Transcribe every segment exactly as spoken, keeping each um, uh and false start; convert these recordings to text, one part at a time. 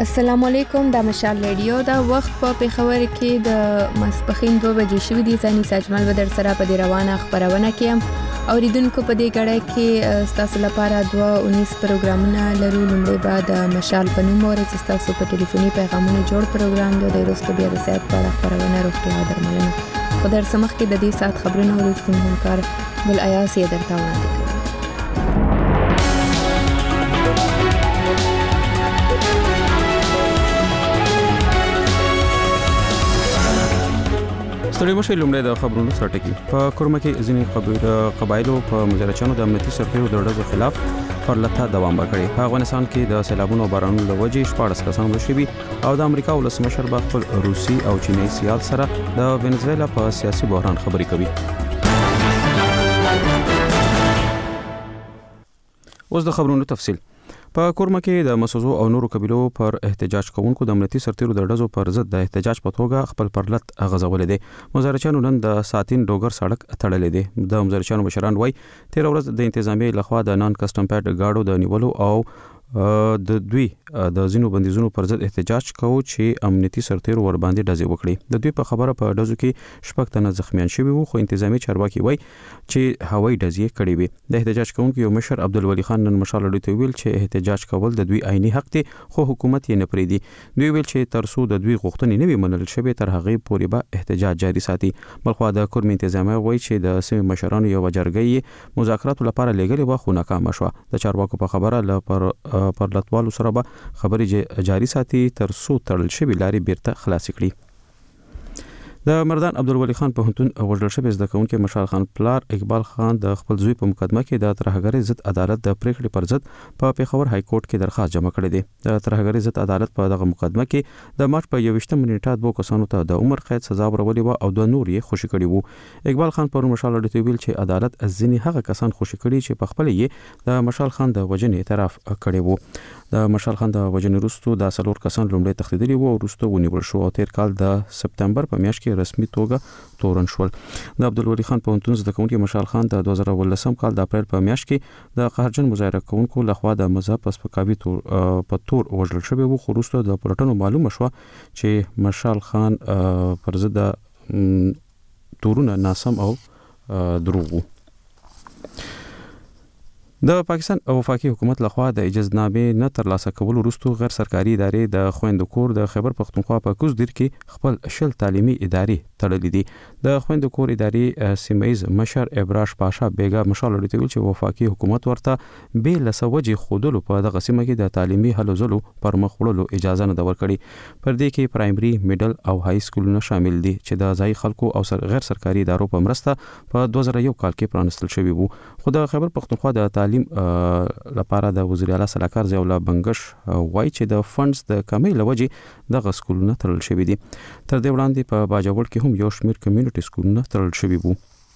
السلام علیکم، د مشال رادیو دا وخت په پیښور کې د ماسپښین دوه بجې شوې دي. ځاني ساجمل و در سره په دې روانه خبرونه کې هم اوریدونکو په دې غړې کې تاسو لپاره دوه اونیس پروګرامونه لرو. لومړی بعد مشال په نوم ورته تاسو په ټلیفوني پیغامونو جوړ پروګرام دی. د وروسته بیا د صحت په اړه خبرونه روغتیا او درملنه. خو در سمخ کې د دې سات خبرونه ورته همکار بل ایاس یې درته وړاندې کوي. ستړي مشه لومړی د خبرونو سره ټکی. په کورمه کې ځینې قبایلو په مزارچانو د امنیتي سرتیرو د ډزو خلاف پرلته دوام وکړي. په افغانستان کې د سیلابونو او بارانونو له وجې شپاړس کسان مړه شوي او د امریکا ولسمشر به خپل روسي او چینایي سیال سره د وینزویلا په سیاسي بحران خبرې کوي. اوس د خبرونو تفصیل. په کورمه کې د مسوزو او نورو قبیلو پر احتجاج کوونکو د امنیتي سرتیرو د ډزو پر ضد د احتجاج په توګه خپل پرلت غځولې دي. مزارچانو نن د ساتین ډوګر سړک تړلې دي. د مزارچانو مشران وایي تیر ورځ د انتظامیه لخوا د نان کسټم پیډ گاډو د نیولو او د دوی د ځینو بندیزونو پر ضد احتجاج کوو چې امنیتي سرتیرو ور باندې ډزې وکړي. د دوی په خبره په ډزو کې شپږ تنه زخمیان شوي وو، خو انتظامی چارواکي وایي چې هوایي ډزې کړې وي. د احتجاج کوونکو یو مشر عبدالولي خان نن مشال رادیو ته ویل چې احتجاج کول د دوی عیني حق دی، خو حکومت یې نه پریږدي. دوی ویل چې تر څو د دوی غوښتنې نه وي منل شوې تر هغې پورې به احتجاج جاري ساتي. بلخوا د کورم انتظامیه وایي چې د سیمې مشرانو یو جرګه مذاکراتو لپاره لېږلې وه خو ناکامه شوه. د چارواکو په خبره ل پر پرلتوالو سره به خبرې جاري ساتي تر څو تړل شوي لارې بیرته خلاص کړي. د مردان عبدالولي خان پوهنتون وژل شوی زده کوونکی مشال خان پلار اقبال خان د خپل زوی په مقدمه کې د ترهګرۍ ضد عدالت د پریکړې پر ضد په پیښور های کورټ کې درخواست جمع کړی دی. د ترهګرۍ ضد عدالت په دغه مقدمه کې د مارچ په یوویشتمه نیټه دوه کسانو ته د عمر قید سزا ورولې وه او دوه نور یې خوشي کړي وو. اقبال خان پرون مشال رادیو ته ویل چې عدالت ځینې هغه کسان خوشي کړي چې په خپل یې د مشال خان د وژنې اعتراف کړی وو. د مشال خان د وژنې وروسته د څلور کسان لومړی تښتېدلي وو او وروسته ونیول شو او تیر کال د سپتمبر په میاشت کې رسمي توګه تورن شول. د عبدالولي خان پوهنتون زده کوونکی مشال خان د دوه زره ولسم کال د اپریل په میاشت کې د قهرجن مظاهره کوونکو لخوا د مذهب په سپکاوي په تور وژل شوی وو، خو وروسته د پلټنو معلومه شوه چې مشال خان پر ضد تورونه ناسم او دروغ وو. د پاکستان وفاقي حکومت لخوا د اجازهنامې نه ترلاسه کول وروسته غیر سرکاري ادارې د خويندو کور د خیبر پختونخوا په کوزدیر کې خپل شل تعلیمي ادارې تړلې دي. د خويندو کور ادارې سیمایز مشر ابراش پاشا بیگا مشال لري چې وفاقي حکومت ورته به لسوجې خودلو په دغه سیمه کې د تعلیمي هلو ځلو پر مخ وړلو اجازه نه ورکړي. پر دې کې پرایمري، میډل او های سکولونه شامل دي چې د ځای خلکو او سر غیر سرکاري ادارو په مرسته په دوه زره یو کال کې پرانستل شوی وو. خو د خیبر پختونخوا د تعلیم لپاره د وزیر اعلی سلاکار ضیاء الله بنگش وایي چې د فندز د کمی لوجې دغه سکولونه تړل شوي دي. تر دې وړاندې په باجوړ کې هم یو شمېر کمیونټي سکولونه تړل شوي وو.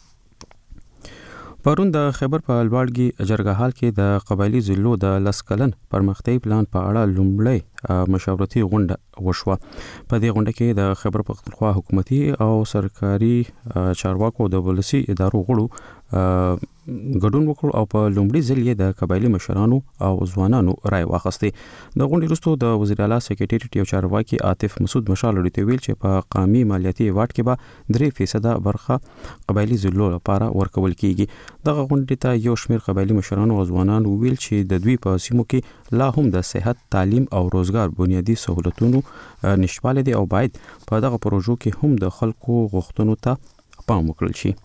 پرون د خیبر په الواړګي جرګهال کې د قبایلی ضلعو د لسکلن پرمختیايي پلان په اړه لومړی مشاورتي غونډه وشوه. په دې غونډه کې د خیبر پختونخوا حکومتي او سرکاري چارواکو د ولسي ادارو غړو ګډون وکړ او په لومړي ځل یې د قبایلی مشرانو او ځوانانو رائے واخیستې. د غونډې وروسته د وزیر اعلی سکریټریټ یو چارواکي عاطف مسعود مشال لري ویل چې په قامي مالیاتي واټ کې به درې فیصده برخه قبایلی ضلعو لپاره ورکول کیږي. دغه غونډې ته یو شمېر قبایلی مشرانو او ځوانانو ویل چې د دوی په سیمو کې لا هم د صحت، تعلیم او روزګار بنیادی سہولتونو نشټوالی دي او باید په دغه پروژو کې هم د خلکو غوښتنو ته پام وکړل شي.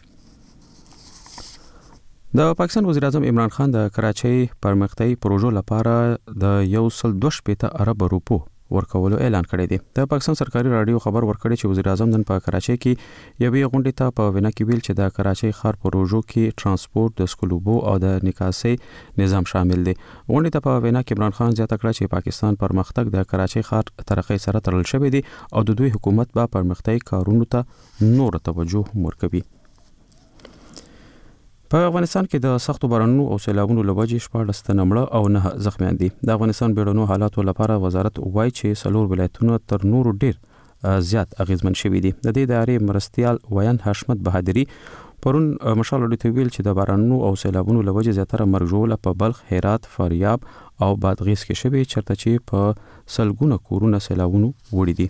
د پاکستان وزیر اعظم عمران خان د کراچۍ پرمختیايي پروژو لپاره د یو سل دوه شپېته ارب روپو ورکولو اعلان کړی دی. د پاکستان سرکاري رادیو خبر ورکړی چې وزیر اعظم نن په کراچۍ کې یوې غونډې ته په وینا کې ویل چې د کراچۍ ښار پروژو کې ترانسپورت، د سکولوبو او د نکاسۍ نظام شامل دی. غونډې ته په وینا کې عمران خان زیاته کړه چې پاکستان پرمختګ د کراچۍ ښار ترقۍ سره تړل شوی دی او د دوی حکومت به پرمختیايي کارونو ته نور توجه ورکوي. په افغانستان کې د سختو بارانونو او سیلابونو له وجې شپاړس تنه مړه او نه زخمیان دي. د افغانستان بیړنیو حالاتو لپاره وزارت وایي چې څلور ولایتونه تر نورو ډیر زیات اغیزمن شوي دي. د دې ادارې مرستیال ویان حشمت بهادری پرون مشال ډیټ ویل چې د بارانونو او سیلابونو لوجه زیاتره مرګ ژوبله په بلخ، هرات، فاریاب او بادغیس کې شوی، چرته چې په سلګونه کورونه سیلابونو وړي دي.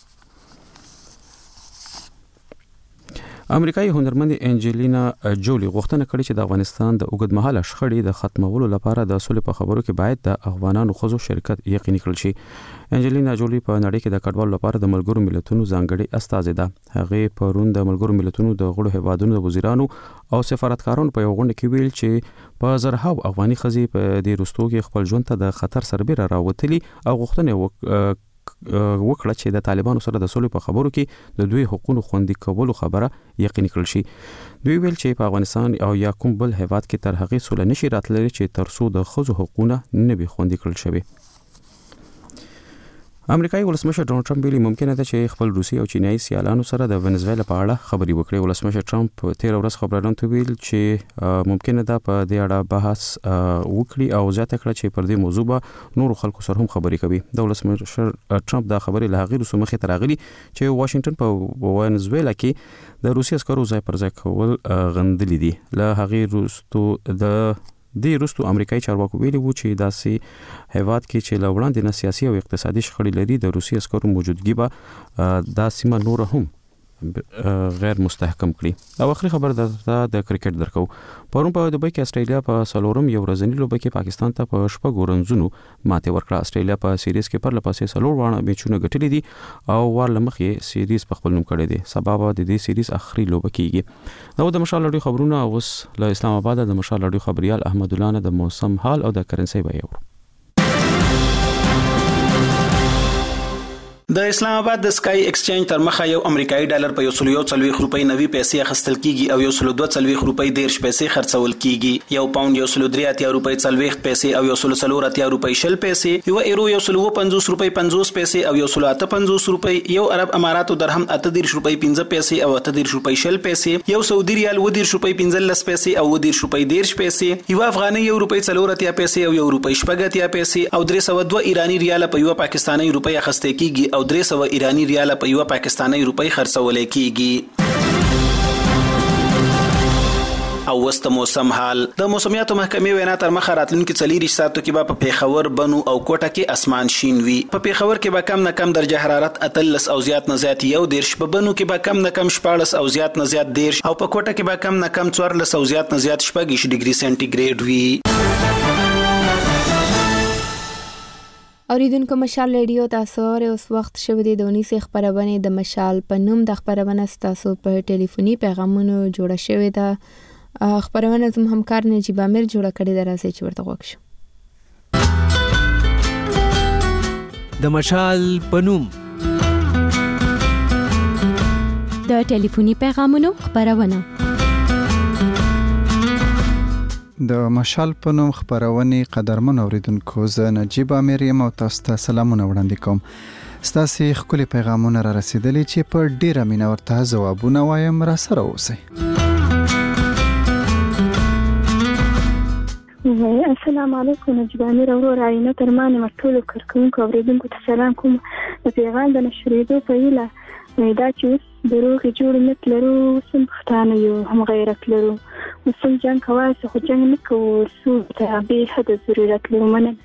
امریکایي هنرمند انجلینا جولی غوښتنه کړې چې د افغانستان د اوږدمهاله شخړې د ختمولو لپاره د سولې په خبرو کې باید د افغانانو ښځو شرکت یقیني کړل شي. انجلینا جولی په نړۍ کې د کډوالو لپاره د ملګرو ملتونو ځانګړي استازې ده. هغه پرون د ملګرو ملتونو د غړو هیوادونو د وزیرانو او سفارتکارانو په یو غونډه کې ویل چې په زرهاو افغاني ښځې په دې وروستیو کې خپل ژوند ته د خطر سربېره راوتلي او غوښتنه وک وکړه چې د طالبانو سره د سولې په خبرو کې د دوی حقوقو خوندي کولو خبره یقیني کړل شي. دوی ویل چې په افغانستان او یا کوم بل هیواد کې تر هغه سولې نشي راتللی چې ترڅو د ښځو حقوقونه نه وي خوندي کړل شوي. امریکایي ولسمشر ډونالد ټرمپ ویلي ممکنه ده چې خپل روسي او چینایي سیالانو سره د ونزویلا په اړه خبرې وکړي. ولسمشر ټرمپ تیر ورځ خبريالانو ته ویل چې ممکنه ده په دې اړه بحث وکړي او زیاته کړه چې پر دې موضوع به نور خلکو سره هم خبرې کوي. د ولسمشر ټرمپ دا خبرې له هغې وروسته مخې ته راغلي چې واشنگټن په ونزویلا کې د روسي عسکرو ځای پر ځای کول غندلي دي. له هغې وروسته د د روسو امریکایي چارواکو ویلي وو چې داسې هیواد کې چې لوړاندې نه سیاسي او اقتصادي شخړې لري د روسي عسکرو موجودګي به دا سیمه نور هم غیر مستحکم کړي. او اخري خبر د د کرکټ درکو. پرون په دوبۍ کې استرالیا په سلورم یو ورځنی لوبه کې پاکستان ته په شپږ رنزونو ماته ورکړه. استرالیا په سیریز کې پر لپسې سلور وانه میچونه ګټلې دي او ور لمخې سیریز په خپل نوم کړی دی. سبب د دې سیریز اخري لوبه کیږي. نو د مشال لړۍ خبرونه اوس له اسلام آباد د مشال لړۍ خبريال احمد الله نه د موسم حال او د کرنسي بیاور. د اسلام آباد د سکای ایکسچینج تر مخه یو امریکایي ډالر په یو سل یو څلوېښت روپۍ نوي پیسې اخیستل کیږي او یو سل دوه څلوېښت روپۍ دیرش پیسې خرڅول کیږي. یو پاوند یو سل درې اتیا روپۍ څلوېښت پیسې او یو سل څلور اتیا روپۍ شل پیسې، یو ایرو یو سل اووه پنځوس روپۍ پنځوس پیسې او یو سل اته پنځوس روپۍ، یو عرب اماراتو درهم اته دیرش روپۍ پنځه پیسې او اته دیرش روپۍ شل پیسې، یو سعودي ریال اووه دیرش روپۍ پنځلس پیسې او اووه دیرش روپۍ دیرش پیسې، یو افغاني یو روپۍ څلور اتیا پیسې او یو روپۍ شپږ اتیا پیسې او درې سوه دوه ایراني ریال په یو پاکستاني روپۍ اخیستل کیږي او درې سوه ایراني ریال په یو پاکستاني روپۍ خرڅول کیږي. او وست موسم حال. د موسمیاتو محکمې وینا تر مخه راتلونکي څلور ساعتو کې به په پیښور، بنو او کوټه کې اسمان شین وي. په پیښور کې به کم نه کم درجه حرارت اتلس او زیات نه زیات یو دیرش، په بنو کې به کم نه کم شپاړس او زیات نه زیات دیرش او په کوټه کې به کم نه کم څوارلس او زیات نه زیات شپږ ډیګري سنټیګریډ وي. اوریدونکو مشال ریډیو تاسو ور اوس وخت شوه د دونیسې خبرونه د مشال په نوم د خبرونه تاسو په ټلیفوني پیغامونو جوړه شوې ده. خبرونه زم همکار نجیب امیر جوړه کړې ده، راځي چې ورته وښیو. د مشال په نوم د ټلیفوني پیغامونو خبرونه د مشال په نوم خبرونه قدرمن اوریدونکو، زه نجیب امیر یم او تاسو ته سلامونه وړاندې کوم. ستاسو خپل پیغامونه را رسیدلي چې په ډیره مینه ورته ځوابونه وایم، را سره اوسئ. السلام علیکم. نجیب امیر اورور عینه ترمانه مټولو کارکونکو اوریدونکو ته سلام کوم. د پیغام د نشریدو په ویله دا چې دروغ جوړ نه لرو، سم پښتانه یو هم غیرت لرو، وسم جنگ کواسه خو جنگ نه کوو، سو ته به حد ضرورت لرو. مننه.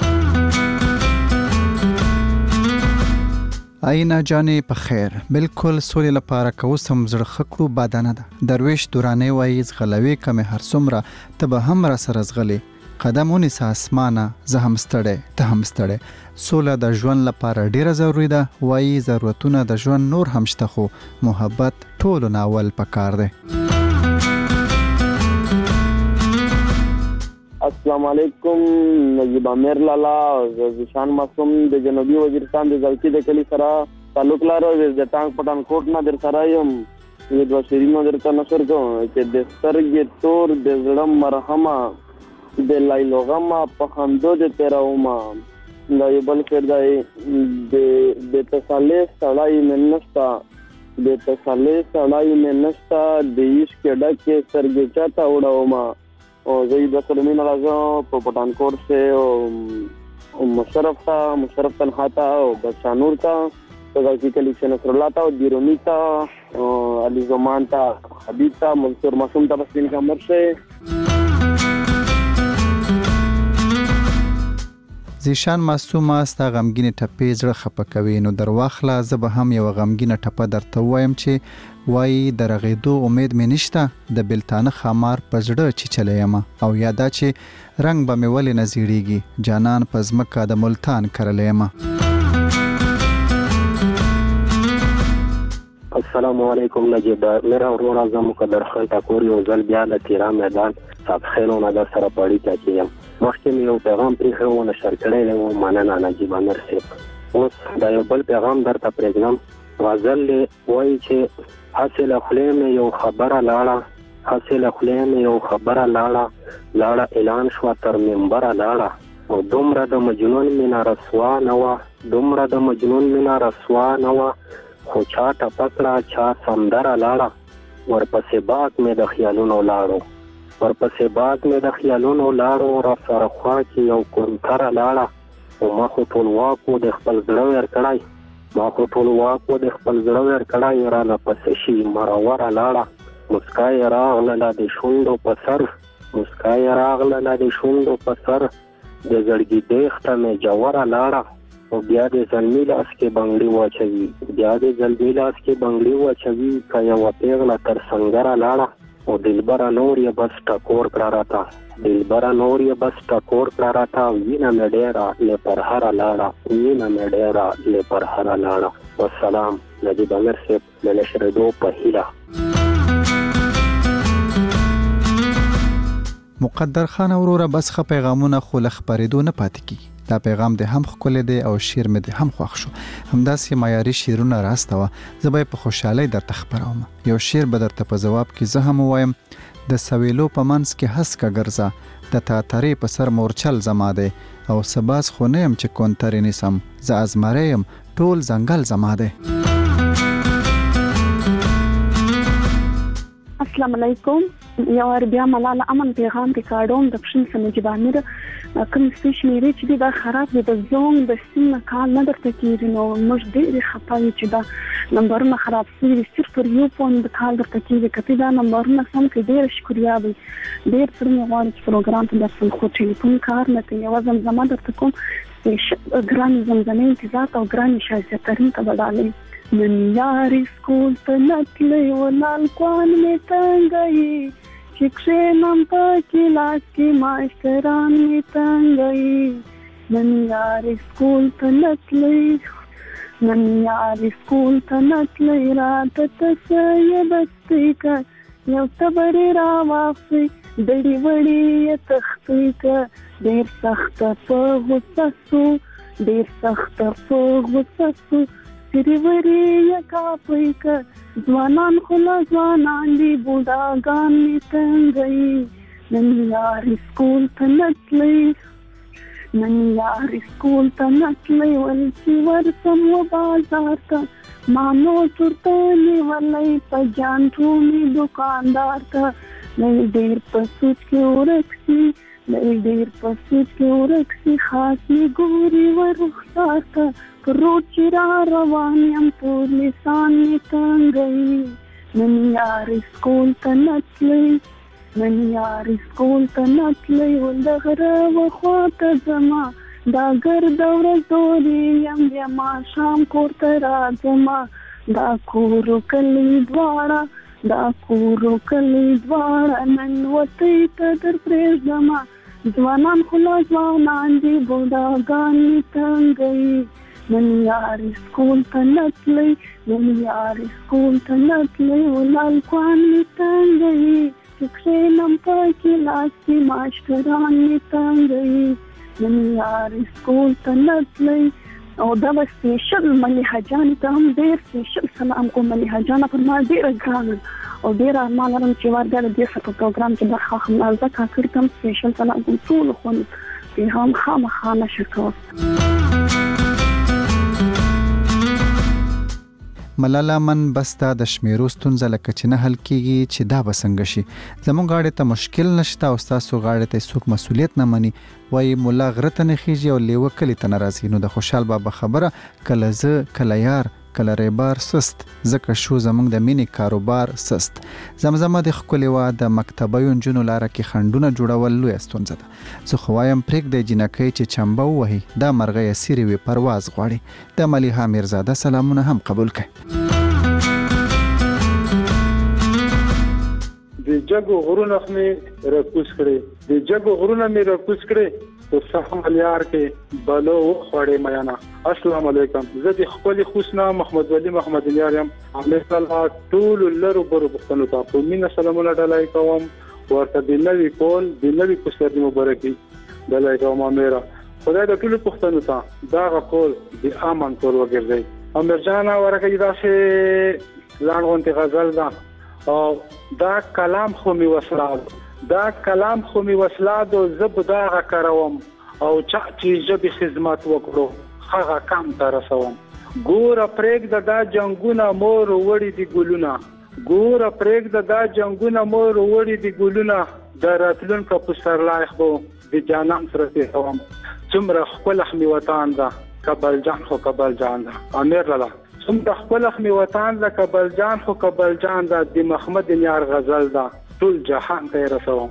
آینا جانې په خیر. بالکل سولې لپاره کو سم زړه خکړو بادانه ده. درویش دورانه وایي زغلوي کمه هر څومره ته به هم را سره زغلي، قدمونه ساسمانه زه هم ستړی ته هم ستړی. سوله د ژوند لپاره ډیره ضروری ده. وایي ضرورتونه د ژوند نور هم شته خو محبت ټولو ناول پکار دی. السلام علیکم. نجیب امیر لالا زشان معصوم د جنوبي وزیرستان د زلکی د کلی سره تعلق لرو. د ټانک پټان کوټ نه در سره یم. د بشرینو درته نشر کوم چې د سترګې تور د زړه مرهمه د لایلو غما په خندو د تیراوما دا یو بل خیر دی. د تسلی سړی مې نشته، د تسلی سړی مې نشته، د عشق ډکې سترګې چاته وړوما. او زه د سلمین راځم په پټانکوټ سے او مشرف تا مشرف تنها تا او بچانور تا زوکی کلی نصر الله تا دیرونی تا علی زمان تا حبیب تا منصور معصوم تا بس ان کا مرشه زیشان معصومه ستا غمګینې ټپې زړه خپه کوي. نو در واخله زه به هم یوه غمګینه ټپه درته ووایم چې وایي د رغېدو امید مې نشته، د بلتانه خامار په زړه چیچلی یم، او یا دا چې رنګ به مې ولې نه زیړېږي، جانان په ځمکه د ملتان کرلی یم. السلام علیکم نجیب، میرا ورور اعظم مقدر خان ټاکور یو ځل بیا د تیرا میدان صاحب خیلونه در سره پړی ته کېیم. مخکې مې یو پیغام پرېښی و نشر کړی دی و، مننه نجیب امیر صاحب. اوس دا یو بل پیغام درته پرېږدم. غزل وایي چې هسې له خولې مې یو خبره لاړه، هسې له خولې مې یو خبره لاړه، لاړه اعلان شوه تر منبره لاړه، او دومره د مجنون مینه رسوا نه وه، دومره د مجنون مینه رسوا نه وه، خو چا ټپه کړه چا سندره لاړه، ورپسې باغ مې د خیالونو لاړو، ورپسې باغ مې د خیالونو لاړو، را سره خوا کې یو کونتره لاړه، او ما خو ټول واک و د خپل زړه ور کړی، ما خو ټول واک و د خپل زړه ور کړی، را نه پسې شي مروره لاړه، مسکا یې راغله د شونډو په سر، مسکا یې راغله د شونډو په سر، د زړګي دیخته مې جوره لاړه، او بیا د زلمي لاس کې بنګړي واچوي، بیا د زلمي لاس کې بنګړي واچوي، که یوه پیغله تر سنګره لاړه، او دلبره نور یې بس ټکور کړه راته، دلبره نور یې بس ټکور کړه راته، وینه مې ډېره له پرهره لاړه، وینه مې ډېره له پرهره لاړه. والسلام، نجیب امیر صاحب له نشرېدو په هیله. مقدر خان وروره بس ښه پیغامونه خو له خپرېدو نه پاتې کېږي. دا پیغام دې هم ښکلی دی او شعر مې دې هم خوښ شو. همداسې معیاري شعرونه راستوه، زه به یې په خوشحالۍ درته خپروم. یو شعر به درته په ځواب کې زه هم ووایم. د سویلو په منځ کې هسکه ګرځه، د تاترې په سر مورچل زما دی، او سباز خو نه یم چې کونترې نیسم، زه ازمری یم ټول ځنګل زما دی. السلام علیکم. یو ور بیا ملاله امن پیغام ریکارډوم د پښین سم نجیب امیر کوم سپیش مې چې دا خراب دي د زوم د سیم کال نه درته کیږي، نو موږ ډېر خپای چې دا نمبرونه خراب شي، صرف پر یو پوند کال درته کیږي. کته دا نمبرونه سم کې ډېر شکریا دی، ډېر پر مې غواړم چې پروګرام ته درته خو ټلیفون کار نه کوي. یو زمزمه درته کوم ګران زمزمه انتظار او ګران شایسته ترین ته بدالم. نن یاري سکول ته نتلې ولال کوان مې تنګي، چې کښېنم په کلاس کې ماشټران مې تنګي. نن یاري سکول ته نتلې، نن یاري سکول ته نتلې، راته ته څه یې بستې که، یو تبرې راواخلې، ډړې وړې یې تختې که، ډېر سخته په غوسه سو، ډېر سخته په غوسه سو، سریوري یا کاپی که، ځوانان خو له ځوانان دي، بوډاګان مې تنګوي. نن یاري سکول ته نتلې، نن یاري سکول ته نتلې، ول چې ورسم و بازار ته، ما نو چورته نیولی په جانټو مې دوکاندار ته، دی ډېر په سوچ کې ورک سي، دی ډېر په سوچ کې ورک سي، خاص مې ګوري ورخسار ته، پر روډ چې را روان یم تور لسان مې تنګوي. نن یاري سکول ته نتلې، نن یاري سکول ته نتلې، ول د غره و خوا ته ځمه، دا ګرده ورځ دورې یم، بیا ماښام کور ته راځمه، دا کور و کلی دواړه، دا کور و کلی دواړه، نن وطۍ ته در پرېږدمه، ځوانان خو له ځوانان دي، بوډاګان مې تنګوي. نن یاري سکول ته نتلې، نن یاري سکول ته نتلې، ولال کوان مې تنګوي، چې کښېنم په کلاس کې ماشټران مې تنګوي. نن یاري سکول ته نتلې. او دا به سپیشل ملیحه جانې ته هم ډېر سپیشل سلام کوم. ملیحه جانه پر ما ډېره ګرانه او ډېره ارمان لرم چې ورده د دې سره په پروګرام کې برخه واخلم. نازده کاکړي ته هم سپیشل سلام کوم، ټولو خوند پیغام خامخا نشر کوم. ملاله من بستا د شمیرو ستونزه لکه چې نه حل کیږي چې دا به څنګه شي. زموږ غاړې ته مشکل نشته او ستاسو غاړې ته څوک مسؤلیت نه مني. وایي ملا غره ته نه خیږي او لیوه کلي ته نه راځي. نو د خوشحال بابا خبره کله زه کله یار کله ریبار سست ځکه شو زمونږ د مینې کاروبار سست. زمزمه د ښکلې وه د مکتبیو نجونو لاره کې خنډونه جوړول لویه ستونزه ده. زه خو وایم پرېږدی جینکۍ چې چمبه ووهي دا مرغۍ سیرې وي پرواز غواړي. د ملیحه میرزاده سلامونه هم قبول کړئ. د جګو غرونه مې راکوز کړې د جګو غرونه مې راکوز کړې په صحم لیار کې بلو خوړې میانا. السلام علیکم. زه د خپل خوسنا محمد ولی محمد لیار یم. امریکا ټول لرو برو پښتنو ته په مینه سلامونه ډالای کوم. ورته د نوی کول د نوی پسر مبارکي ډالای کوم. میرا خدای د ټول پښتنو ته دا غول د امن کول وګرځي. امر جانا ورکه داسې لاندې غزل ده او دا کلام خو می وسلاد دا کلام خو می وسلاد او زب دا غ کاروم او چا چې جب خدمت وکړو هغه کم تر رسوم. ګور پرېګ دا جنگونه مور وړي دی ګلونه ګور پرېګ دا جنگونه مور وړي دی ګلونه د راتلونکو په سر لایق بو د جانم سره کوم. څومره خپل حمي وطن دا کابل جان خو کابل جان دا امیر لاله څومره خپل حمي وطن دا کابل جان خو کابل جان دا د محمد نیار غزل دا ټول جهان ته رسوم.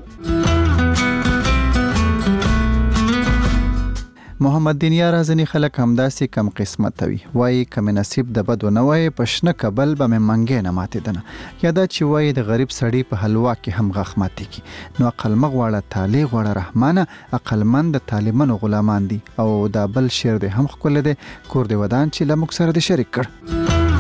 محمد دینیار ازنی خلک همداسې کم قسمت وي. وایي کم نصیب د بدو نه وای پښنه کبل به مې منګې نه ماتې دنه. یا دا چې وایي د غریب سړی په حلوا کې هم غاښ ماتې کی. نو عقل مغواړه تالی غواړه رحمانه عقلمند د طالبانو غلامان دي. او دا بل شعر دی هم ښکلی دی کور دی ودان چې له موږ سره د شریک کړ.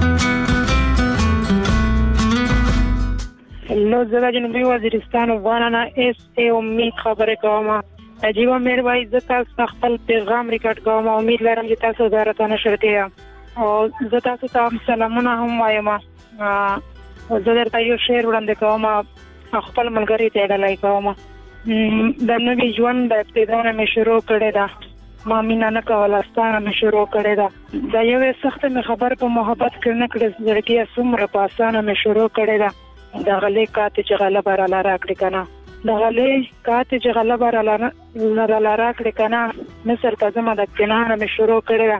نو زه د جنوبي وزیرستان افغانانه اس ای امید خبرې کوم. عجیبه میر وای زه تاسو خپل پیغام ریکارډ کوم. امید لرم چې تاسو زارتانه شرطه او زه تاسو ته سلامونه هم وایم. زه درته یو شعر وړاندې کوم خپل ملګری ته ډالۍ کوم. د نوي ژوند د ابتدا نه مې شروع کړې ده ما مینا نه کوله ستانه مې شروع کړې ده. دا یو سخت مې خبر په محبت کې نه کړې زړګي څومره په اسانه مې شروع کړې ده. د غلې کاته چې غلبه را لاره کړې کنه د غلې کاته چې غلبه را لاره کړې کنه مصر ته زما د کناره مې شروع کړې.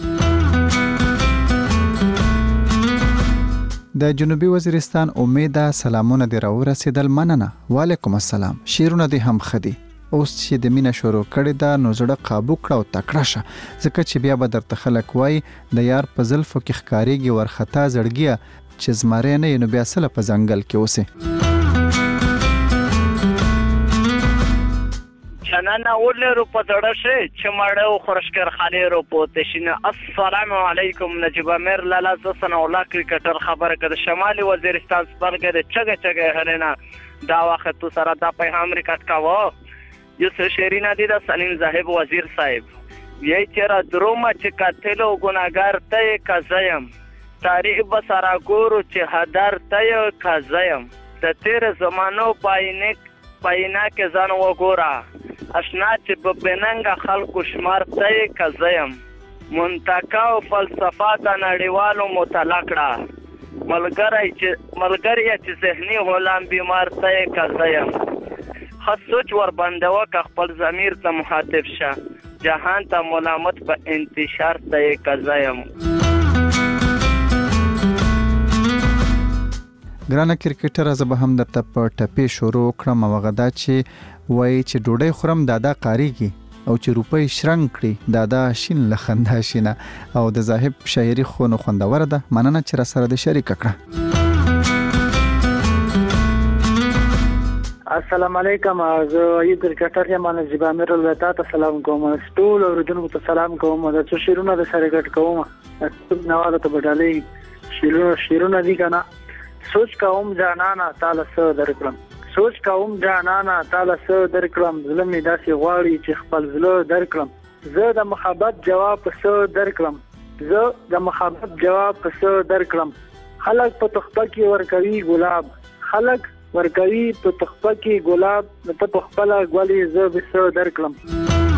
د جنوبي وزیرستان امیده سلامونه دی راورسېدل. مننه. وعلیکم السلام. شیرونه دی هم خدي اوس چې د مینه شروع کړې ده نو زړه قابو کړه او تکړه شه ځکه چې بیا به درته خلک وای د یار په زلفو کې ښکاریږي ورخطا زړګیه چې زمری نه نو بیا سله په ځنګل کې اوسې. چنانه ولرو په زړه شي چې مړو خورشکر خالي رو پوت شینه. السلام علیکم. نجیب امیر لالا زسن اولا کرکټر خبره کړه شمالي وزیرستان سپرګه د چګه چګه هرینا دا وخت تو سره دا پیغام ریکارډ کاوه. یو څه شیرینه دي د سلیم صاحب وزیر صاحب یی چیرې درومه چې قاتل او ګناګار ته کزایم تاریخ بسرا ګورو چې هدر ته کزایم د تیر زمانو پاینک پاینا کې ځان وګورا اشنا چې په بننګ خلکو شمار ته کزایم منتقا او فلسفات نړیوالو متلقړه ملګری چې ملګری چې ذهني هولان بیمار ته کزایم خصوص ور بندو ک خپل ضمیر ته مخاطب شه جهان ته ملامت په انتشار ته کزایم. ګرانه کرکټر زه به هم درته په ټپې شروع کړم او هغه دا چې وایي چې ډوډۍ خورم دادا قاریږي او چې روپۍ شرنګ کړي دادا شین له خندا شینه. او د زاهب شاعري خو نو خوندوره ده. مننه چې را سره د شریک کړه. السلام علیکم. زه یو کرکټر یم. نجیب امیر ولتا ته سلام کوم. ټول اوریدونکو ته سلام کوم. د څو شیرونه د سره ګټ کوم. نواله ته بدالې شیرونه شیرونه دي کنه. سوچ کوم جانانا تعالی سره درکړم سوچ کوم جانانا تعالی سره درکړم زلم می داسې غواړي چې خپل زله درکړم. زه د محبت جواب سره درکړم زه د محبت جواب سره درکړم. خلک په تخته کې ورکوي ګلاب خلک ورکوي په تخته کې ګلاب ته په خپل غوالي زه به سره درکړم.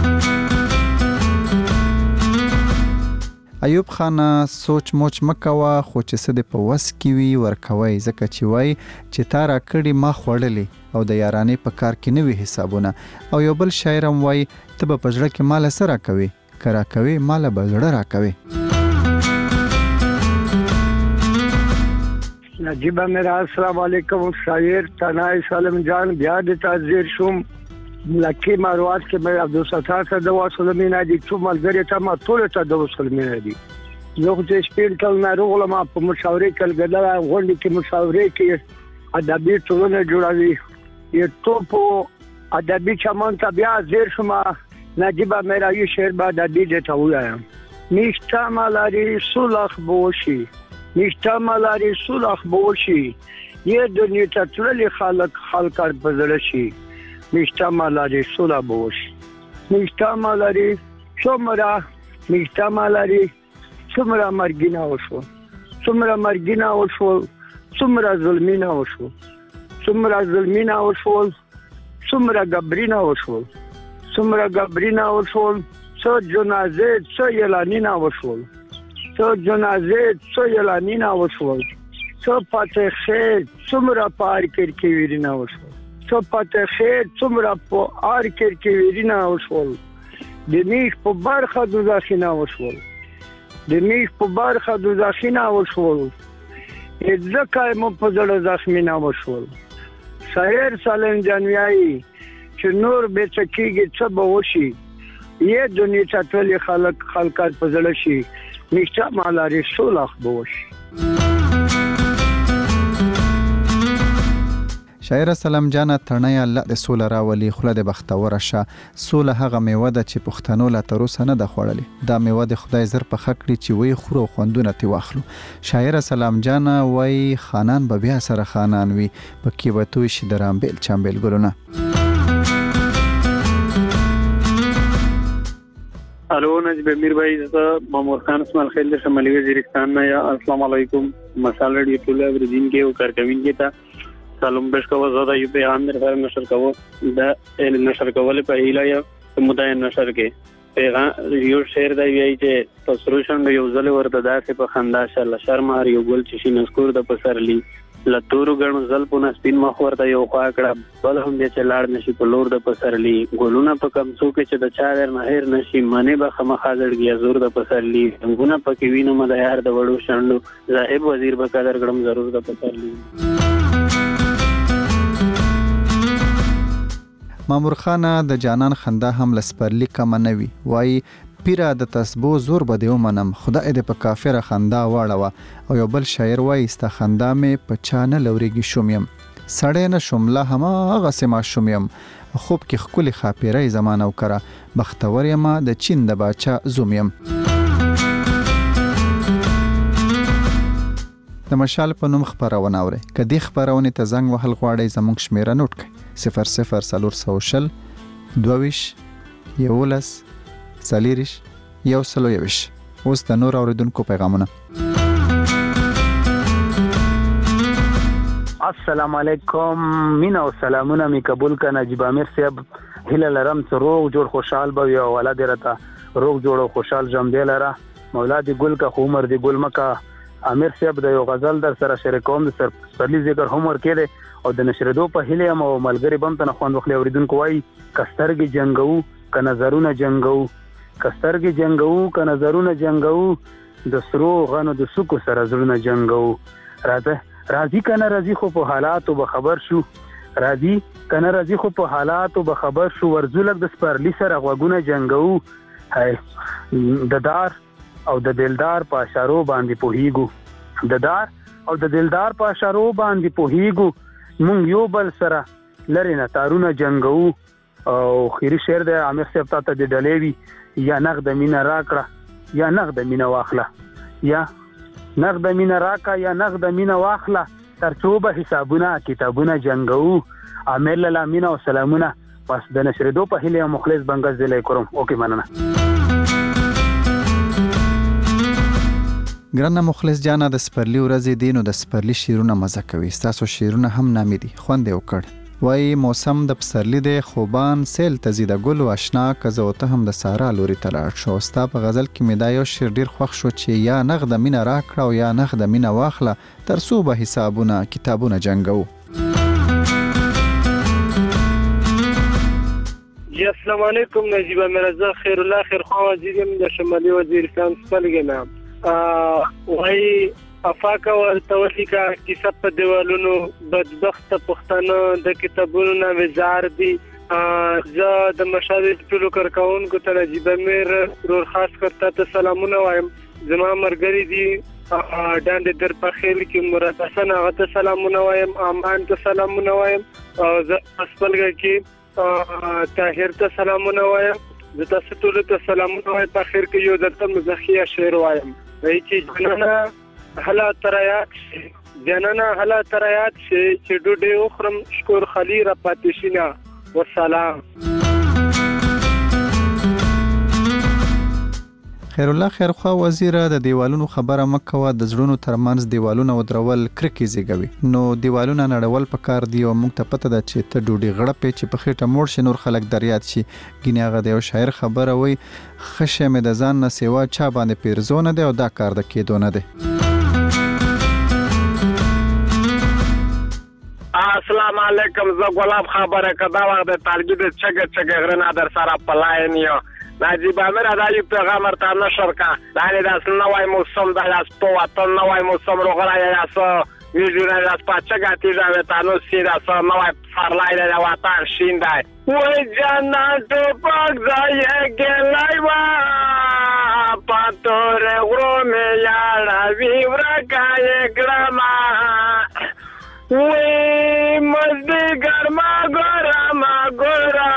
ایوب خان سوچ موچ مکوا خو چې څه د په وس کې وي ورکوي ځکه چې وای چې تا را کړي ما خوړلې او د یارانې په کار کې نوي حسابونه. او یو بل شاعر هم وای ته به په زړه کې مال سره کوي کرا کوي مال به زړه را کوي. نجیب امیر السلام علیکم شاعر تنای سالم جان بیا د تازیر شوم لکه مروات کې مې عبدالستار ته د وصل مینه دي ټول ملګری ته ما ټول ته د وصل مینه دي یو چې سپین کل ناروغ لما په مشاورې کل غدا غونډې کې مشاورې کې ادبي ټولنه جوړوي یو ټوپو ادبي چمن ته بیا زیر شوم نجیب امیر یو شعر بعد ادبي ته وایم نشته مالاري سلخ بوشي نشته مالاري سلخ بوشي یه دنیا ته تللی خلق خلق بدل شي نشته مالاري سلخ بوشي نشته مالاري څومره نشته مالاري څومره مرګینا وشو څومره مرګینا وشو څومره ظلمینا وشو څومره ظلمینا وشو څومره غبرینا وشو څومره غبرینا وشو څو جنازه څو یلانینا وشو څو جنازه څو یلانینا وشو څو پاتخه څومره پار کړ کې ویرینا وشو څو پاتخه څومره پار کړ کې ویرینا وشو د میخ په برخه دوزخینا وشو د میخ په برخه دوزخینا وشو ځکه مو په زړه زخمینا وشو شاعر سالم جانویایی چې نور به چکیږي څه به وشي یه دنیا ته ټول خلک خلکات په زړه شي نشته مالاري سلخ بوشي شاعر سلام جان ترنه الله د سوله راولي خله د بختور شه سوله هغه میوه ده چې پښتنو لا تر اوسه نه د خوړلې دا میوه د خدای زر په خکړي چې وی خورو خوندونه تی واخلو شاعر سلام جان وای خانان به بیا سره خانان وي پکې وته شي درام بیل چامبل ګلونه الو نجیب امیر بھائی زه مامور خان اسماعیل خیل د شمالي وزیرستان نه یا السلام علیکم مساله دی ټول ورځین کې او کارکوین کې تا سلام بش کوو زه د یو پیغام در سره نشر کوو د نشر کول په هیله یا مدای نشر کې پیغام یو شعر دی وی چې پسروشن یو ځل ورته داسې په خندا شل شرم هر یو ګل چې شینسکور د پسرلی لتورو غنو زل پونه سپین مخ ورته یو خوا کړه بل هم دې چې لاړ نشي په لور د پسرلی ګلونه په کم څو کې چې د چا ور نه هیر نشي منه به خمخا زړګي زور د پسرلی څنګه پکې وینم د یار د وړو شاندو زاهب وزیر به قدر ګړم ضرور د پسرلی مامور خان د جانان خندا هم لسپرلی کم نه وی وای پیرا د تسبو زور بده ومنم خدای دې په کافر خندا واړه او یو بل شاعر وای است خندا مې په چانه لوريږي شومیم سړې نه شومله هم هغه سما شومیم خوب کې خولي خاپیرای زمانه وکړه بختور یم د چین د باچا زومیم د مشال په نوم خبرونه اوري کدي خبرونه ته زنګ وهل غواړي زموږ شمیره نوٹ کړئ صفر صفر سلور سوشل دوویش یولس سلیریش یو سلو یوش اوس د نور اوریدونکو پیغامونه السلام علیکم مینا او سلامونه می قبول ک نجیب امیر صاحب هله لرم ته روغ جوړ خوشحال به یو ولادت رته روغ جوړ خوشحال جام دی لره مولا دی ګل کا عمر دی ګل مکا امیر صاحب د یو غزل در سره شریکوم د سر پرلی ذکر عمر کړي او د نشریدو په هله مو ملګری بم ته خوند وخلی اوریدونکو وای کسترګي جنگو ک نظرونه جنگو کسترګي جنگو ک نظرونه جنگو د سرو غنو د سکو سره زړونه جنگو راځه راځي کنه راځي خو په حالاتو به خبر شو راځي کنه راځي خو په حالاتو به خبر شو ورزولک د سپرلی سره غوګونه جنگو هاي د دار او د دلدار په اشارو باندې پوهیګو د دار او د دلدار په اشارو باندې پوهیګو مونږ یو بل سره لری نه تارونه جنگو او خيري شعر د عامر صاحب ته د ډلېوي یا نغد مینا راکړه یا نغد مینا واخله یا نغد مینا راکا یا نغد مینا واخله ترڅو به حسابونه کتابونه جنگو عامر لاله مینا او سلامونه پس د نشریدو په هله مخلص بنګز دی لیکوم اوکې مننه ګرانه مخلص جانا د سپرلی ورځې دینو د سپرلی شیرونه مزه کوي تاسو شیرونه هم نامې دي خوند یو کړ وای موسم د پسرلی د خوبان سیل تزید ګل او آشنا کزوته هم د سارا لوري تلاړ شو ستا په غزل کې مې دا یو شعر ډیر خوښ شو چې یا نغد مینا راکړه او یا نغد مینا واخله ترڅو به حسابونه کتابونه جنگو جی السلام علیکم نجیب مرزا خیر الله خیر خوا وزیرم د شمالي وزیرستان څخه لګم وای افاکه ورتوسی کا کیسه په دیوالونو بدبخت پښتنه د کتابونو نه وزار دي زه د مشاهده ټولو کارکونکو ته نجیب امیر رور خاص کرتا ته سلامونه وایم زما مرګري دي ډاند در په خیل کې مراد حسن هغه ته سلامونه وایم امان ته سلامونه وایم او زه خپلګه کې طاهر ته سلامونه وایم زه تاسو ټول ته سلامونه وایم په خیر کې یو درته مزخیه شعر وایم وایي چې جنانا هلا ترایات جنانا هلا ترایات چې ډوډۍ وخورم شکر خلی را پاتې شینه والسلام. خیر الله خیرخوا وزیر د دیوالونو خبره مکوه د زړونو ترمنځ دیوالونه ودرول کرکې زیږوي نو دیوالونه نړول پکار دی او موږ ته پته ده چې ته ډوډۍ غړپې چې په خېټه موړ شي نور خلک دریاد شي ګینه هغه د یو شاعر خبره وای خشه مې د ځان نه سیوا چا باندې پیرزونه دی او دا کار د کېدو نه دی. السلام علیکم زه ګلاب خبره کدا وخت د تارګې د چګه چګه غرنا در سره پلاین یو نجیب امیر دا یو پیغام ورته نشر کا دا د نوای موسم د لاس په وطن نوای موسم روغلا یا سو ویډیو لاس په چګه تیزه وته نو سیدا سو نوای فرلای د وطن شیندای وای جنت پاک ځای ګلای وا پاتور غرو مې یاړه وی ورکای ګرما وی مزدگر ما گورا ما گورا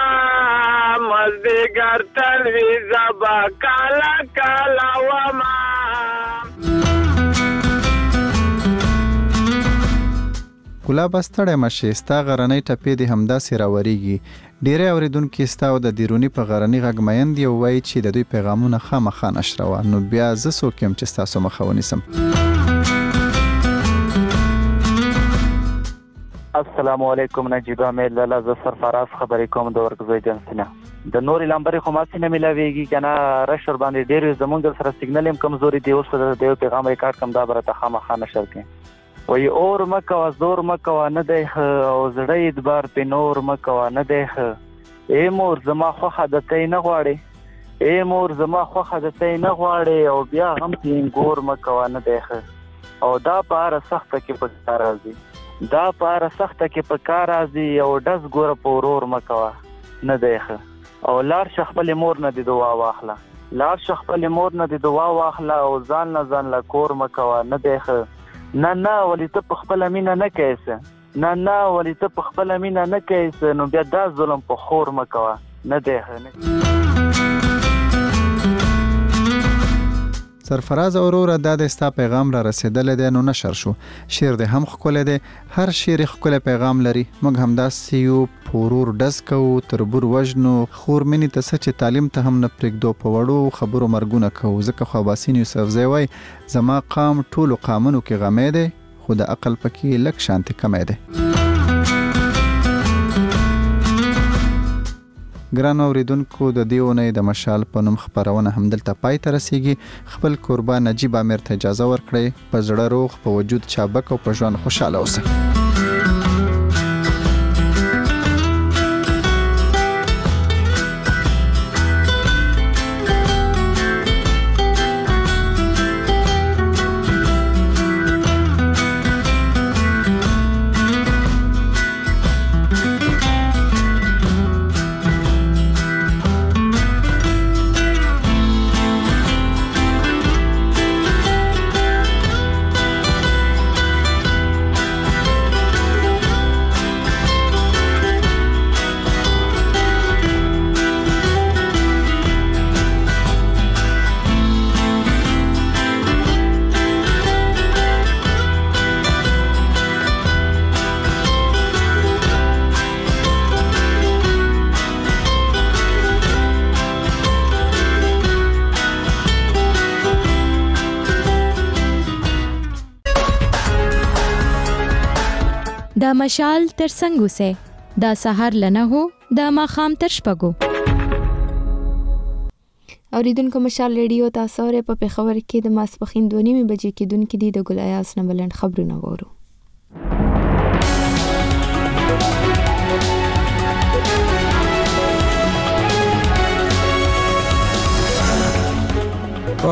مزدگر تلوی زبا کالا کالا وما ګلاب ستړی مشه ستا غرنۍ ټپې د همداسې راوریږي ډیره اوریدونکو ستاو د دیرونی په غرنۍ غږ میند یو وای چې د دوی پیغامونه خامخا نشروه نو بیا زه سوکم چې تاسو مخه ونیسم. السلام علیکم نجیب امیر لاله ز سرفراز خبرې کوم د ورکزو ایجنسی نه د نورې لمبرې خو ماسي نه ملاويږي کنه رشر باندې ډېر زمونږ سره سیګنل هم کمزوري دی اوس د یو پیغام ریکارډ کم دا برته خامخا نشر کړي وای اور مکه زور مکه نه دی او زړې ادبار په نور مکه نه دی اے مور زما خو حدته نه غواړي اے مور زما خو حدته نه غواړي او بیا هم تینګور مکه نه دی او دا بار سخت کې په راځي دا پاره سخته کې په کار راځي او داس ګوره په ورور مکوا نه دیخه او لار شخپل مور نه دی دعا واخله لار شخپل مور نه دی دعا واخله او ځان نه ځان لا کور مکوا نه دیخه نه نه ولې ته په خپل مینا نه کیسه نه نه ولې ته په خپل مینا نه کیسه نو بیا دا ظلم په خور مکوا نه دیخه. سرفراز اورور دا د ستا پیغام را رسیدل دی نو نشر شو شعر د هم خپل دی هر شعر خپل پیغام لري موږ هم دا سیو پورور دس کو تربور وجنو خور منی ته سچ تعلیم ته هم نه پرېږدو په وړو خبرو مرګونه کو ځکه خو باسین یوسف زوی زما قام ټول قامونو کې غمې دی خو د عقل پکې لک شانت کمې دی. ګران اوریدونکو د دیونه د مشال په نوم خبرونه همدلته پای ته رسیږي خپل قربان نجیب امیر ته اجازه ورکړئ په زړه روغ په وجود چابک او په ژوند خوشاله اوسئ. دا مشال تر څنګه سه دا سحر لنه هو دا ماخام تر شپګو اوریدونکو مشال ریډیو تاسو لري په پیښور کې د ماسپخین دوه نیمه بجې کې دونکو دی د ګل ایاس نه بلند خبرونه وورو. په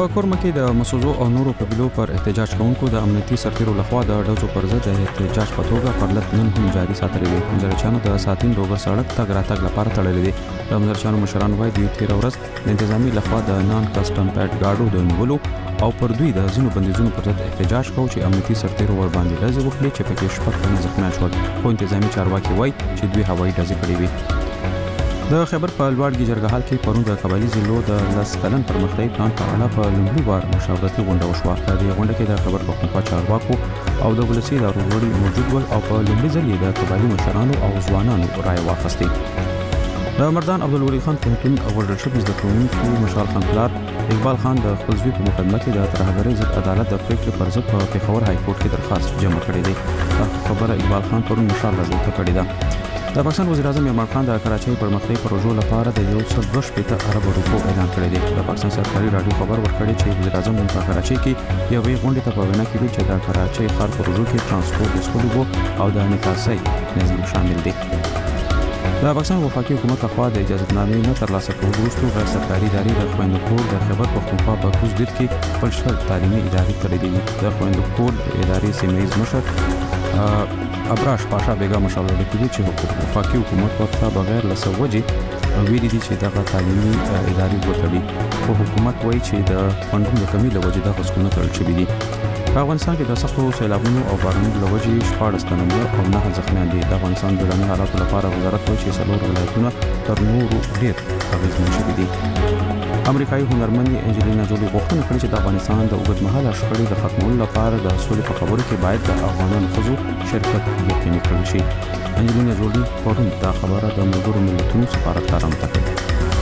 په کورمه کې د مسوزو او نورو قبیلو پر احتجاج کوونکو د امنیتي سرتیرو لخوا د ډزو پر ضد د احتجاج په توګه پرلط نن هم جاري ساتل دي. مزارچانو د ساتین ډوګر سړک تګ راتګ لپاره تړلې دي. د مزارچانو مشران وايي د تیر ورځ د انتظامی لخوا د نان کسټم پیډ گاډو د نیولو او پر دوی د ځینو بندیزونو پر ضد احتجاج کوي چې امنیتي سرتیرو ور باندې ډزې وکړي چې پکې شپږ تنه زخمیان شول. خو انتظامی چارواکي وايي چې دوی هوایي ډزې کړې وي. د خبر په لوړګي جرګهال کې پرون د قبایلی ضلعو د لاس کلن پرمختیايي پلان په اړه په لومړي وار مشاورتي غونډه وشوه. د دې غونډه کې د خبر پښتونخوا چارواکو او د ولسی ادارو غړي موجود ول او په لومړي ځل د قبایلی مشرانو او ځوانانو رائے واخیستې. د مردان عبدالولی خان پوهنتون ورډل شپ زده کوونکي مشال خان پلار اقبال خان د خپل ځوی په مقدمه کې د ترهګرۍ ضد عدالت د پریکړې پر ضد په پېښور های کورټ کې درخواست جمع کړی دی. خبره اقبال خان پرون مشال راځي کړی ده. د پاکستان وزیر اعظم عمران خان د کراچۍ پرمختیايي پروژو لپاره د یو سل دوه شپېته ارب روپو اعلان کړی دی. د پاکستان سرکاري رادیو خبر ورکړی چې وزیر اعظم په کراچۍ کې یو غونډه ته په وینا کې چې د کراچۍ ښار پروژو کې ترانسپورت اسکولو او د نکاسۍ نظام شامل دي. د پاکستان وفاقي حکومت لخوا د اجازهنامې نه ترلاسه کولو وروسته غیر سرکاري ادارې د خویندکور د خیبر پښتونخوا په کوز دید کې خپل شل تعلیمي ادارې تړلې دي. د خویندکور ادارې سیمه ییز مشر ابراش پاشا بیگا مشاوره کوي چې وفاقي حکومت ورته بغیر لسوجې ویلي دي چې دغه تعلیمي ادارې وټړي. خو حکومت وایي چې د فنډونو د کمی له وجې دغه سکونه تړل شوي دي. په افغانستان کې د سختو سیلابونو او بارانونو له وجې شپاړس تنه مړه او نهه زخمیان دي. د افغانستان د بیړني حالاتو لپاره وزارت وایي چې څلور ولایتونه تر نورو ډېر اغېزمن شوي دي. امریکایي هنرمندې انجلینا جولي غوښتنه کړې چې د افغانستان د اوږدمهاله شخړې د ختمولو لپاره د سولې په خبرو کې باید د افغانانو ښځو شرکت یقیني کړل شي. انجلینا جولي پرون دا خبره د ملګرو ملتونو سفارتکار ته کړې.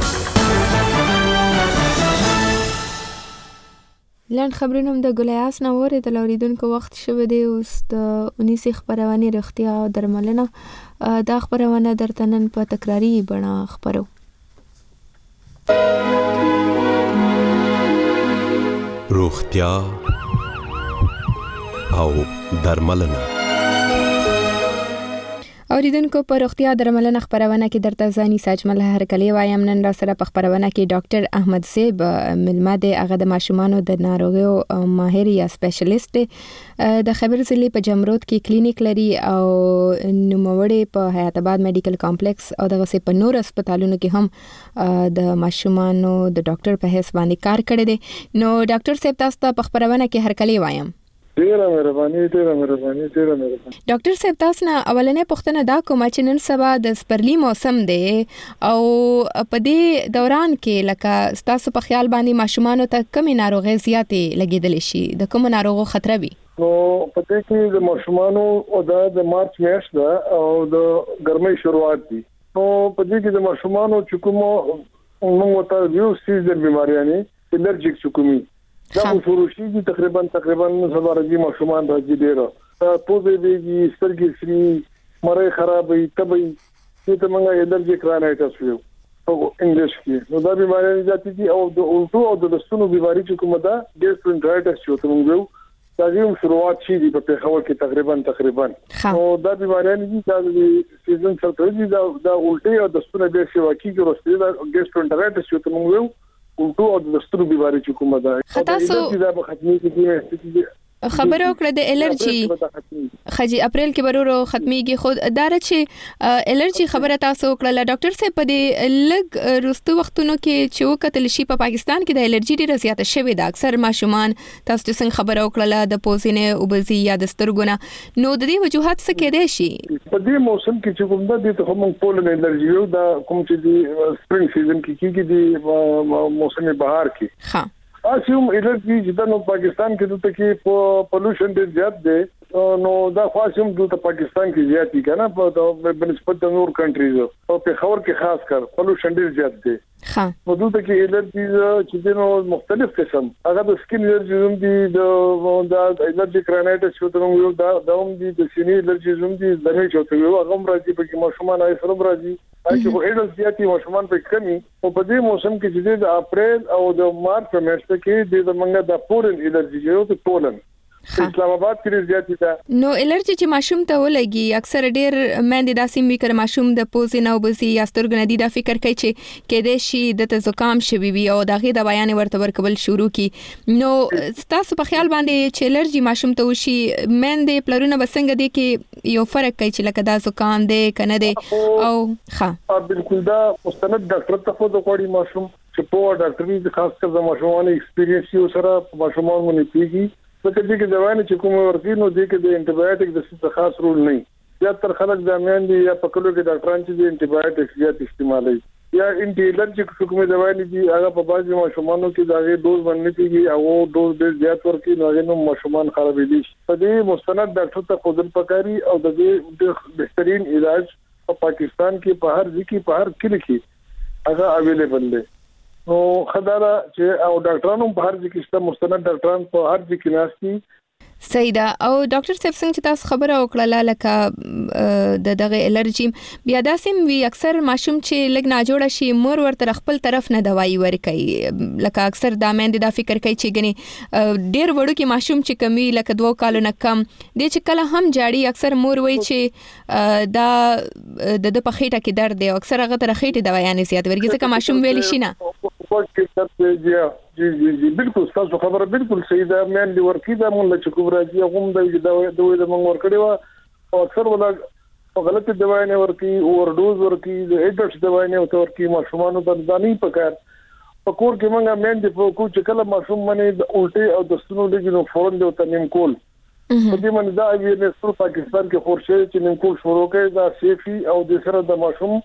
لاند خبرونه هم د ګلیاس نه وره د لوریدونکو وخت شوه دی. اوس د اونیس خبرونه رښتیا او درملنه دا خبرونه درته نن په تکراری بڼه خبرو. روغتیا او درملنه. اوریدونکو په روغتیا درملنه خبرونه کې درته ځاني ساجمل هرکلی وایم. نن را سره په خبرونه کې ډاکټر احمد زیب ملما دی. هغه د ماشومانو د ناروغیو ماهر یا سپیشلیست دی. د خبر ضلع په جمرود کې کلینیک لري او نوموړی په حیات آباد میډیکل کمپلیکس او دغه سه په نور هسپتالونو کې هم د ماشومانو د ډاکټر په حیث باندې کار کړی دی. نو ډاکټر صاحب تاسو ته په خبرونه کې هرکلی وایم. ډیره مهرباني ډیره مهرباني ډیره مهرباني. ډاکټر صاحب تاسو نه اولنې پوښتنه دا کوم چې نن سبا د سپرلی موسم دی او په دې دوران کې لکه تاسو په خیال باندې ماشومان ته کومې ناروغي زیاتې لګیدل شي، د کوم ناروغو خطر وي؟ نو پته کې د ماشومان او د مارچ میاشت ده او د ګرمۍ شروعات دي. نو په دې کې د ماشومان چې کوم موږ ته یو سیزن بیماریانه الرجیک چکومي دا شروع شي تقریبا تقریبا سبا راځي ماشومان راځي ډیره پوزې دیږي سترګې سری مړې خرابې تبې چې ته موږ الرجیک رانایټس ویو او انګلیش کې نو دا بیماری ذاتي دي او د اولټو او د لسونو بیماری چې کومه ده ګیسټرونټرایټس چې ته موږ ویو دا یو شروعات شي په پیښور کې تقریبا تقریبا نو دا بیماری نه دي چې سیزن څلته دي دا د اولټي او د ستوني به شي واکي کې ورسته دا ګیسټرونټرایټس چې ته موږ ویو اولټو او د سترو بیماری چې کومه ده خاصه دا په ختمي کې خبرو کړه د الرجی خجی اپریل کې برورو ختميږي خود دار چې الرجی خبره تاسو کړه ډاکټر صاحب په دې لګ رستو وختونو کې چې وکتل شي په پاکستان کې د الرجی ډیره زیاته شوې ده. اکثر ماشومان تاسو څنګه خبرو کړه د پوزینه او بزی یا د سترګونه نو د دې وجوهات څه کې دي شي په دې موسم کې چې کوم ده د هم پولن الرجی یو دا کوم چې د سپرینګ سیزن کې کېږي د موسم بهار کې ها اسوم الرجی چې د پاکستان کې د تکي پولوشن ډیر زیات دی نو دا خاصم د پاکستان کې زیات دي کنه په بنسبت د نور کنټریز او په خبر کې خاص کر پولوشن ډیر زیات دی ها نو د تکي الرجی چې نو مختلف قسم هغه د سکین الرجی زوم دي د الرجی کرانایټس چې ته یو دا دوم دي د سینې الرجی زوم دي دمه چې یو هغه راځي په کې ماشومان آی سره راځي چې په اډل زیاتي ماشومان په کمی او په دې موسم کې چې د اپریل او د مارچ په میاشت کې د منګه د پولن الرجی یو ته پولن اسلام آباد کې زیاتې ده. نو الرجی چې ماشوم ته ولګي اکثر ډیر مېندې داسې وی کړ ماشوم د پوزې نه وبسي یا سترګو نه دي دا فکر کوي چې کېدې شي د زکام شوي وي او دغه د بیان ورته ورکول شروع کی. نو تاسو په خیال باندې چې الرجی ماشوم ته وشي مېندې پلرونه بسنګ دي کې یو فرق کوي چې لکه دا زکام دی کنه دی او ښه بالکل دا مستند ډاکټر ته خو د کوړی ماشوم چې په ډاکټري خاص کر د ماشومانو ایکسپیرینس یو سره ماشومان باندې پیږي لکه چې دوايانې چې کوم ورکې نو دې کې د انټي بایوټیک د څه خاص رول نه یا تر خلک د امیان دي یا پکلو کې ډاکټران چې د انټي بایوټیک زیات استعمالوي یا انټي الرجیک کوم دوايانې دي هغه په بعضي ماشومانو کې دغه ډوز باندې کېږي او ډوز ډېر زیات ورکې نو هغه نو ماشومان خرابې دي. په دې مستند ډاکټر ته خودل پکاري او د دې بهترین علاج په پاکستان کې په هر ځکه په هر کلی کې هغه اویلیبل دی. نو خدای چې او ډاکټرانو په هر ځای کې ست مستند ډاکټران په هر ځای کې ناشتي سیدا او ډاکټر صاحب څنګه چې تاسو خبره وکړه لکه د دغه الرجی بیا داسې وی اکثر ماشوم چې لګ نه جوړ شي مور ورته خپل طرف نه دوايي ورکي لکه اکثر د مېند د فکر کوي چې غني ډیر وړو کې ماشوم چې کمی لکه دوه کالو نه کم د چې کله هم جاړي اکثر مور وای چې دا د د پخېټه کې درد دی اکثر هغه تر خېټه دوايانې زیات ورګي ځکه ماشوم ویل شي نه جی جی جی بالکل تاسو خبره بالکل صحیح ده. مېن دی ورکی دا مونږ چې کوم راځي هغه د دوی د مونږ ورکړی و او اکثر ولا غلط دوايي نه ورکی اور ډوز ورکی د ایډټس دوايي نه ورکی ماشومان د دانی پکار په کور کې مونږه مېن دی په کو چې کله ماشوم باندې د الټي او د ستونو لګي نو فورن دی ته نیم کول په دې باندې دا ویرنس په پاکستان کې خورشه چې نیم کول شروع کړي دا سیفي او د سره د ماشوم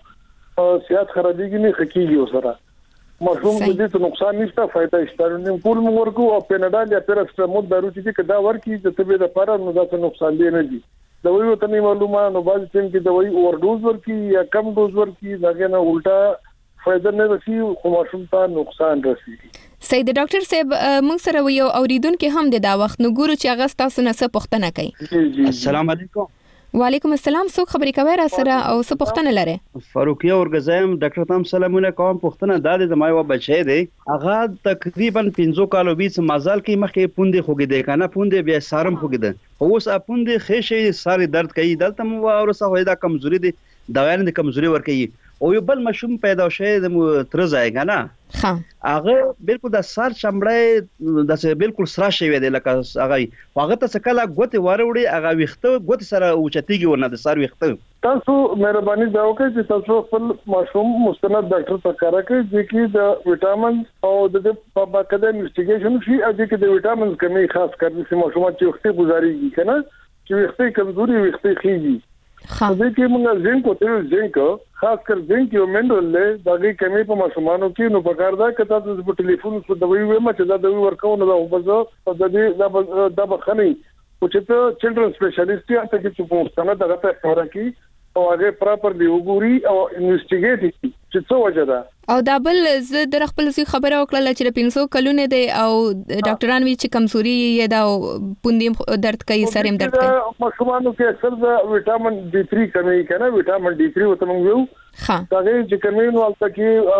صحت خرابېږي نه خکېږي سره ماشوم دې ته نقصان نشته فائدہ شته. نیم کول موږ ورکو او پیناډال یا پیراسټامول دارو چې کدا ورکی د طبيعت لپاره نو دا څه نقصان دی نه دي. دوی ته نه معلومه نو باز ټیم کې دوی اور ډوز ورکی یا کم ډوز ورکی داګه نه الټا فائدہ نه رسی خو ماشوم ته نقصان رسی. سید ډاکټر صاحب موږ سره یو اوریدونکو هم د دا وخت نو ګورو چې هغه تاسو نه څه پوښتنه کوي. السلام علیکم. وعلیکم السلام. څوک خبرې کوي را سره او څه پوښتنه لري؟ فاروقیه ورګزایم ډاکټر تام سلامونه کوم. پوښتنه دا د زما یو بچی دی هغه تقریبا پنځه کالو بیس مازال کې مخکې پوندې خوګې دی کنه پوندې بیا سارم خوګې ده اوس اپوندې خېشې ساري درد کوي دلته مو اورسه وای دا کمزوري دي دغه نه کمزوري ور کوي او یو بل مشوم پیدا شوی د تر ځای کنه ها هغه بالکل د سر چمړې د بالکل سره شوی دی لکه هغه هغه ته کله غوته وروړي هغه وخته غوته سره اوچتيږي ونه د سر وخته. تاسو مهرباني دا وکړئ چې تاسو خپل ماشوم مستند ډاکټر ته کار کوي چې د وټامین او د په باقاعده انویسټیګیشن شي او چې د وټامین کمی خاص کر چې ماشوم چې وخته گزاريږي کنه چې وخته کمزوري وخته خيږي خا دې کې موږ زنک او تل زنک خاص کر زنک یو منرال له دغه کمی په ماشومانو کې نو پکار دا کته د ټلیفون څخه د وی وې مچ دا د وی ورکو نه دا وبزه د دې د بخنی او چې ته چلډرن سپیشلیست یا ته چې په مستند دغه ته خبره کی او هغه پراپرلی وګوري او انویسټیګیټ کی چې څه وجه ده. او دا بل زه د خپل ځای خبره وکړه چې پنځو کلونه دی او ډاکټران وی چې کمزوري یې دا پوندې درد کوي سرم درد کوي ماشومانو کې اکثر د وټامین ډي تھری کمی کنه وټامین ډي تھری وته موږ یو ها دا چې کمی نو البته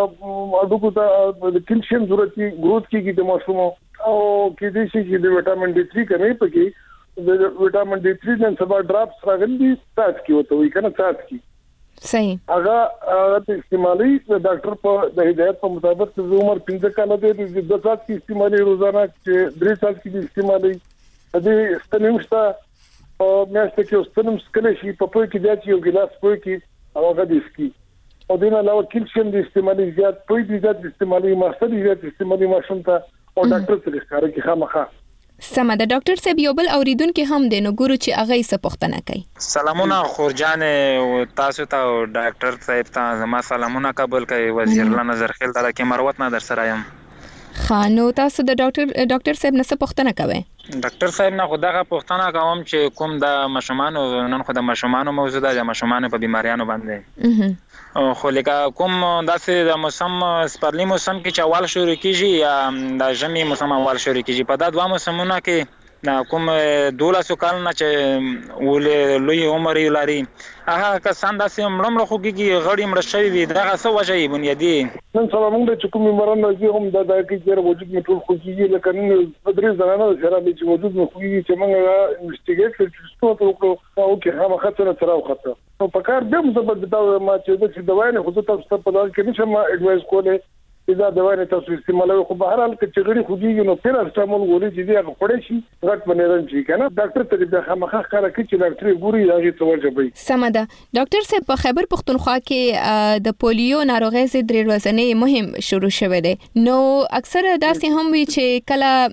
کې اډوکو ته د کیلشیم ضرورت کی گروث کیږي د ماشوم او کې دې شي چې د وټامین ډي تھری کمی پکې د وټامین ډي تھری نن سبا ډراپس راغلي سات کی وته وی کنه سات کی صحیح هغه د استعمالي ډاکټر په د هدایت په مطابق د عمر پنځه کاله د د سات کی استعمالي روزانه چې درې سات کی استعمالي د ستنیمشتا او میاشت کې ستنیم سکل شي په پوي کې دا چې یو ګلاس پوي کې هغه د اسکی او دینه علاوه کیلشیم د استعمالي زیات پوي د زیات استعمالي ماستر زیات استعمالي ماشوم ته او ډاکټر سره ښکار کې خامخا سمه د ډاکټر صاحب یو بل اوریدونکو هم د نو ګورو چې هغه څه پوښتنه کوي. سلامونه خورجان تاسو ته ډاکټر صاحب ته زما سلامونه قبول کوي. وزیر الله نظر خیل دلته کې مروت نه در سره یم. خانو تاسو د ډاکټر ډاکټر صاحب نه څه پوښتنه کوي؟ ډاکټر صاحب نه خدای پوښتنه کوم چې کوم د مشمانو نن خو د مشمانو موضوع ده د مشمانو په بیماریانو باندې خو لکه کوم داسې د موسم سپرلی موسم کې چې اول شروع کیږي یا د ژمي موسم اول شروع کیږي په دا دوه موسمونو کې دا کوم دولسو کال نه چې ولې لوی عمر یې لري هغه کسان داسې مړه مړه خوږي غړي مړه شوي وي دغه څه وجه یې بنیادي نن سبا موږ چې کوم مرن راځي هم دا د کې چې وجود مې ټول خوږي لکه نن بدري زنانه سره چې وجود مې خوږي چې موږ انویسټیګیټ کړو چې څه وکړو او کې هم خطر سره وخته نو په کار به موږ په دغه ما چې د دوايي نه خو تاسو په دغه کې نشم اډوایس کوله دا دوايي تاسو استعمالوي خو بهر حال کې چغړي خوږي نو پیراسټامول ګوري چې دی خپړې شي غټ باندې رانځي کنه ډاکټر ته د خامخا خره کې چې ډاکټر ګوري هغه څه ورجبي سمده ډاکټر صاحب په خیبر پختونخوا کې د پولیو ناروغي ضد ورځنې مهم شروع شوه دی نو اکثر داسې هم وی چې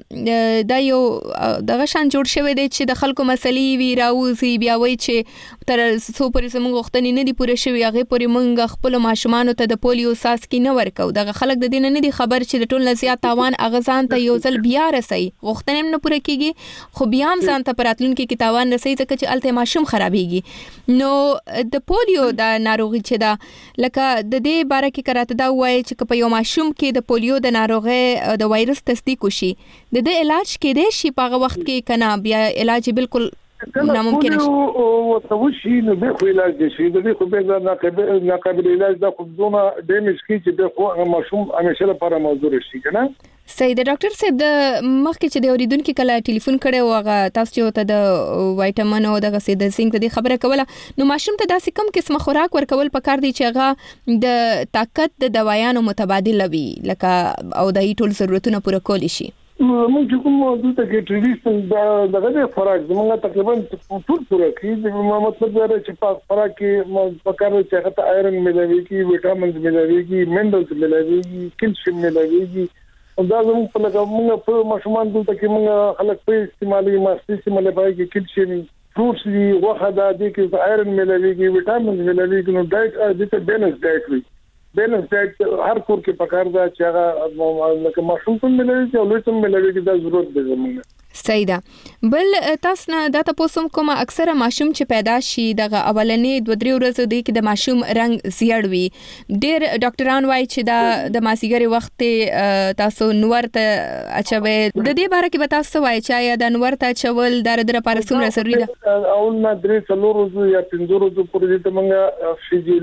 کله د یو دغه شان جوړ شوی دی چې د خلکو مسلې وی راوځي بیا وی چې تر څو پرې زموږ وختنی نه دی پوره شوی هغه پرې مونږ خپل ماشومان ته د پولیو ساس کې نه ورکو دغه خلک د دین نه دي خبر چې د ټول نزيات تاوان اغزان ته یو ځل بیا رسي غوښتنه نه پوره کیږي خو بیا هم ځان ته پراتلون کې کی تاوان رسي ځکه چې الته ماشوم خرابيږي نو د پولیو د ناروغي چې دا لکه د دې باره کې کراته دا وایي چې په یو ماشوم کې د پولیو د ناروغي د وایرس تصدیق وشي د دې علاج کې د شي په وخت کې کنا بیا علاج بالکل ناممکن شي او توشي نو به خو علاج شي د دې خو به ناقابل ناقابل علاج د خودونه ډیمیج کی چې د خو ماشوم همیشه لپاره موضوع شي کنه سید ډاکټر صاحب د مخکې چې د اوریدونکو کله ټلیفون کړي او هغه تاسو چې ته د وایټامین او د سید زنک د خبره کوله نو ماشوم ته داسې کم قسمه خوراک ورکول پکار دی چې هغه د طاقت د دوايانو متبادل وي لکه او د ټول ضرورتونو پوره کول شي موږ کوم موضوع ته کې ټریډیشنل دغه خوراک زموږ تقریبا ټول پوره کیږي مطلب دا چې په خوراک کې پکاره چې هغه آیرن ملوي کی وټامینز ملوي کی منرالز ملوي کی کیلشیم ملوي کی دا زموږ په لګه موږ په ماشومان دلته کې موږ خلک په استعمالي ماستي استعمالي پای کې کیلشیم فروټس دي وخه دا دي کې آیرن ملوي کی وټامینز ملوي کی نو ډایټ د ته بیلنس ډایټ وي بیلنس ډایټ هر کور کې پکار دا چې هغه لکه ماشوم ته ملوي چې لوی ته ملوي کې دا ضرورت دی زموږ سیدا بل تاسو نه دا تاسو کومه اکثره ماشوم چې پیدا شي دغه اولنې دوه درې ورځې دی کې د ماشوم رنگ زیړ وي ډېر ډاکټران وایي چې دا د ماسیګری وخت تاسو نور ته اچوي د دې باره کې به تاسو وایي چې یا د نور ته چول در در لپاره څومره ضروري ده او نه درې څلور ورځې یا پنځه ورځې پورې ته موږ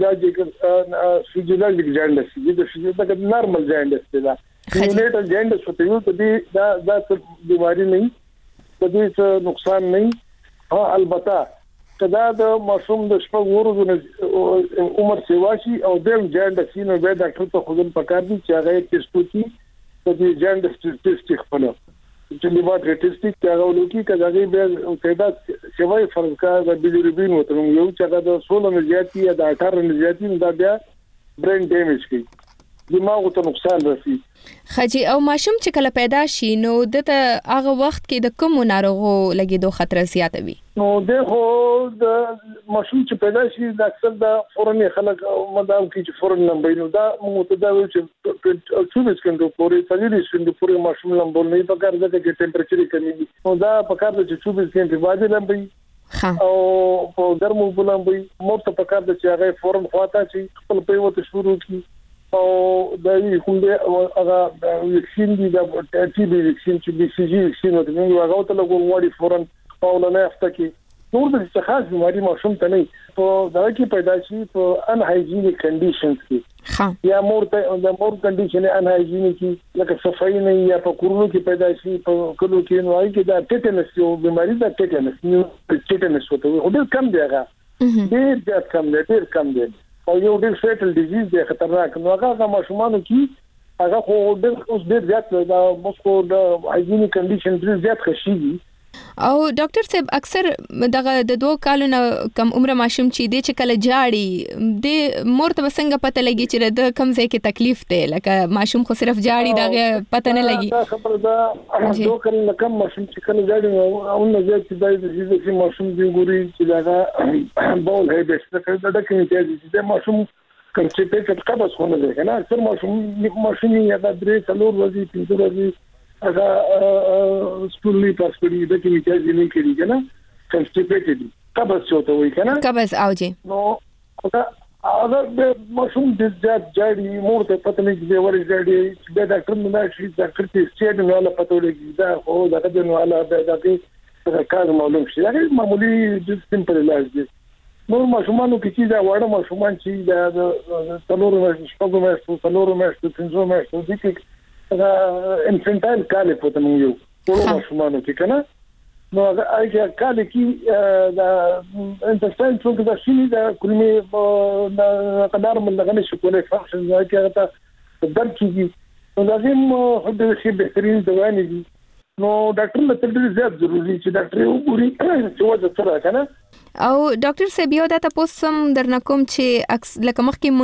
فزیولوژیکل فزیولوژیک جاندس دي د فزیولوژیک نارمل جاندس دی دا نیونیټل جاندس ته یو ته دا دا بیماری نه د دې څه نقصان نه ها البته کدا د ماشوم د شپږ ورځې عمر سیواشي او د جاندس نو به ډاکټر ته خودن پکار دي چې هغه ټیسټ وکړي د دې جاندس ټیسټ خپل چې لیبارټری ټیسټ کې هغه ولکې کدا به پیدا شوی فرض کا د بیلیروبین وته یو چې هغه د سولو نه زیاتی یا د اټهر نه زیاتی دا بیا برین ډیمیج کوي دماغ ته نقصان رسي خجی او ماشوم چې کله پیدا شي نو د هغه وخت کې د کوم ناروغو لګیدو خطر زیات وي نو دغه د ماشوم چې پیدا شي د اکثر د فورني خلک مدام کې چې فورن لمبې نو دا متداول چې چوبیس غنټو پورې څلوري غنټو پورې ماشوم لمبول نه پکار ده چې ټمپریچر کمی نو دا پکار ده چې چوبیس غنټې باندې لمبې او په ګرمو بلمبې مور ته پکار ده چې هغه فورن خواته چې خپل په وته شروع کی او د یو کوم هغه ویکسین دي د ټي بي ویکسین چې بي سي جي ویکسین ورته موږ هغه ته لګول وړي فورن په ولنه هفته کې نور د څخه بیماری ماشوم ته نه په دا کې پیدا شي په ان هایجینیک کنډیشنز کې یا مور ته د مور کنډیشن ان هایجینیک لکه صفائی نه یا په کورونو کې پیدا شي په کلو کې نو هغه کې د ټیټنس یو بیماری د ټیټنس نیو ټیټنس وته او ډېر کم دی هغه ډېر ډېر کم دی ډېر کم دی او یو ډېر فیټل ډیزیز دی خطرناک نو هغه ماشومانو کې هغه خو ډېر اوس ډېر زیات دا موږ د هایجینیک کنډیشن ډېر زیات خشيږي او ډاکټر صاحب اکثر دغه د دوه کالو نه کم عمر ماشوم چې دی چې کله جاړي د مور ته څنګه پته لګي چې د کم ځای کې تکلیف دی لکه ماشوم خو صرف جاړي دغه پته نه لګي دا خبره ده دوه کله کم ماشوم چې کله جاړي او نه زیات چې د ماشوم دی ګوري چې دا بول هي بس دا د کومې چې د ماشوم کنسټریټډ قبض خونه ده کنه اکثر ماشوم ماشوم یا د درې څلور ورځې پنځه ورځې هغه سپورلی پاسپوري د کې میچاز نه کېږي کنه کنسټریټډ قبض چوته وي کنه قبض اوجه نو هغه هغه د ماشوم د زیات جاړي مور ته پته نه کیږي ورې جاړي د ډاکټر نه شي ډاکټر ته سټیټ نه ولا پته لګي دا او دا د نو ولا د دغه دا کار معلوم شي دا معمولی د سیمپل علاج دی نور ماشومان کې چې دا وړه ماشومان چې دا تلور مې شپږ مې تلور مې پنځه مې د کې دا انفانتایل کال په تمو یو ټول ماشومان کې کنه نو هغه هغه کال کې دا انټرسټاین څنګه دا شي دا کلمې دا قدر من لغنه شو کولای فانکشن دا کې هغه درد کیږي نو دا هم هدا شي بهترین دوايان دي نو ډاکټر له تل زیات ضروری چې ډاکټر وګوري چې وځه سره کنه او ډاکټر صاحب یو دا تاسو هم درنه کوم چې لکه مخکې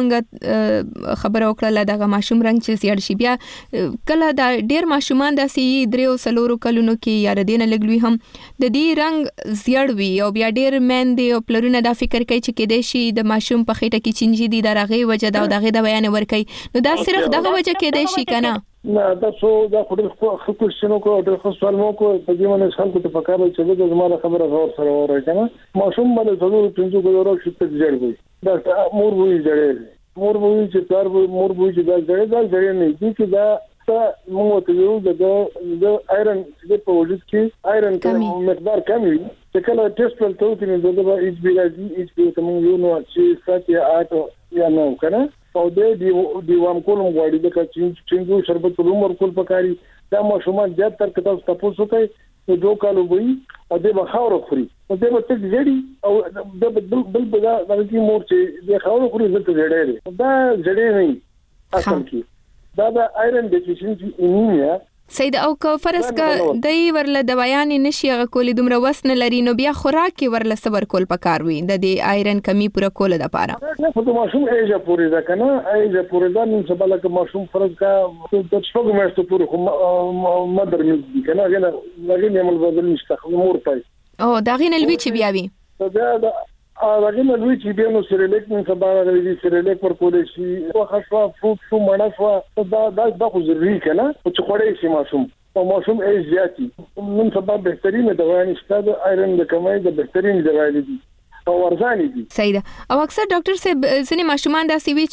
مونږ خبره وکړه دغه ماشوم رنګ چې زیړ شي بیا کله دا ډیر ماشومان داسې دریو سلورو کلونو کې یا ردینه لګلوي هم د دې رنګ زیړ وي او بیا ډیر مېندې او پلرونه دا فکر کوي چې کېدې شي د ماشوم په خېټه کې چینجی دي درغه وجه دا دغه د بیان ور کوي نو دا صرف دغه وجه کېدې شي کنه نه دا څو دا خو خو کوشنو کو د خو سوال مو کو په دې باندې خلکو ته پکاره چې د زموږ خبره غور سره وره کنه ماشوم باندې ضرور پنځو کلورو شته جوړ وي دا مور وې جوړې مور وې چې کار وې مور وې چې دا جوړې دا جوړې نه دي چې دا موږ ته یو د د آیرن چې په وجود کې آیرن کې مقدار کم وي چې کله ټیسټ ولته وکړي نو دا ایچ بي راځي ایچ بي ته موږ یو نو چې ساتي اټ یا نو کنه او دې دی دی وام کولم غواړي د کچې چنګو شربت عمر کول پکاري دا ماشومان زیات تر کتاب تاسو کوي نو دوه کالو وي او دې بخاور خوري او دې به تک جړي او د بل بل بل دا د مور چې د خاور خوري زته جړي دا جړي نه اصل کې دا د آیرن ډیفیشنسي انیمیا سید او که فرض کا دای ورله دوايان نشي غ کولې دومره وسن لري نو بیا خوراک کې ورله صبر کول پکار وي د دې آیرن کمی پوره کول د پاره نه خو ماشوم ایجه پورې دا کنه ایجه پورې دا نن سبا لکه ماشوم فرض کا د شپږ میاشتو پورې خو مدر مې کنه غنه لګي عمل بدل نشته مور پای او دا غین الوی چې بیا وي دا دا هغه نو لوي چې بیا نو سریلیک من سبا راغلي سریلیک پر کولې شي او خاصه فروټ شو مڼه شو دا دا د خو ضروري کنه چې خوړې شي ماشوم او ماشوم یې زیاتی من سبا بهترینه دوايان شته د آیرن د کمای د بهترین دوايان دي او ورزاني دي صحیح ده او اکثر ډاکټر صاحب ځینې ماشومان دا سی وی